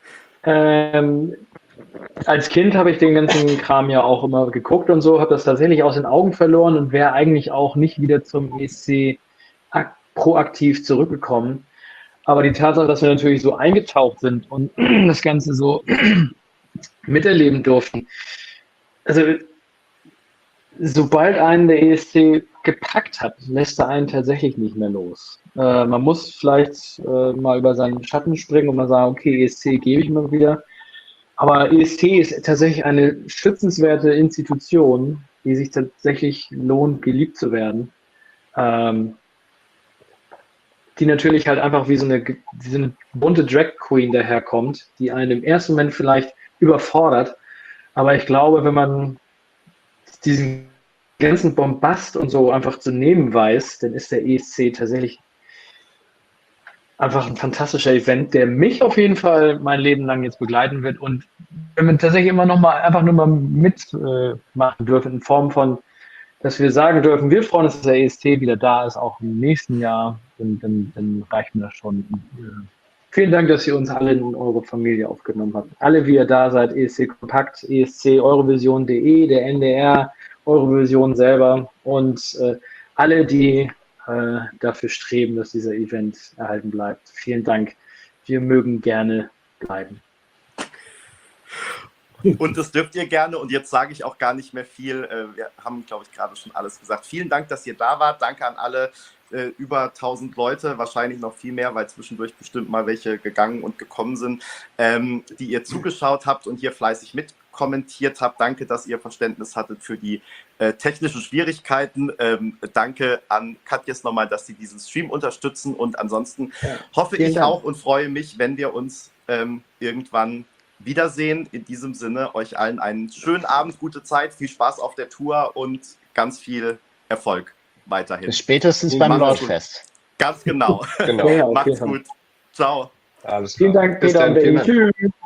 Ähm, als Kind habe ich den ganzen Kram ja auch immer geguckt und so, habe das tatsächlich aus den Augen verloren und wäre eigentlich auch nicht wieder zum E S C proaktiv zurückgekommen. Aber die Tatsache, dass wir natürlich so eingetaucht sind und das Ganze so miterleben durften. Also sobald einen der E S C gepackt hat, lässt er einen tatsächlich nicht mehr los. Äh, man muss vielleicht äh, mal über seinen Schatten springen und mal sagen, okay, E S C gebe ich mal wieder. Aber E S C ist tatsächlich eine schützenswerte Institution, die sich tatsächlich lohnt, geliebt zu werden. Ähm, die natürlich halt einfach wie so eine, wie so eine bunte Drag Queen daherkommt, die einen im ersten Moment vielleicht überfordert. Aber ich glaube, wenn man diesen ganzen Bombast und so einfach zu nehmen weiß, dann ist der E S C tatsächlich einfach ein fantastischer Event, der mich auf jeden Fall mein Leben lang jetzt begleiten wird. Und wenn wir tatsächlich immer noch mal einfach nur mal mitmachen äh, dürfen in Form von dass wir sagen dürfen, wir freuen uns, dass der E S C wieder da ist, auch im nächsten Jahr. Dann, dann, dann reicht mir das schon. Vielen Dank, dass ihr uns alle in eure Familie aufgenommen habt. Alle, wie ihr da seid, E S C Kompakt, E S C, Eurovision punkt de, der N D R, Eurovision selber und äh, alle, die äh, dafür streben, dass dieser Event erhalten bleibt. Vielen Dank. Wir mögen gerne bleiben. Und das dürft ihr gerne. Und jetzt sage ich auch gar nicht mehr viel. Wir haben, glaube ich, gerade schon alles gesagt. Vielen Dank, dass ihr da wart. Danke an alle. Über tausend Leute, wahrscheinlich noch viel mehr, weil zwischendurch bestimmt mal welche gegangen und gekommen sind, ähm, die ihr zugeschaut habt und hier fleißig mitkommentiert habt. Danke, dass ihr Verständnis hattet für die äh, technischen Schwierigkeiten. Ähm, danke an Katjes nochmal, dass sie diesen Stream unterstützen. Und ansonsten ja, hoffe ich Dank. auch und freue mich, wenn wir uns ähm, irgendwann wiedersehen. In diesem Sinne, euch allen einen schönen Abend, gute Zeit, viel Spaß auf der Tour und ganz viel Erfolg weiterhin. Bis spätestens beim Nordfest. Ganz genau. genau. Ja, okay. Macht's gut. Ciao. Alles klar. Vielen Dank, Peter und Tschüss.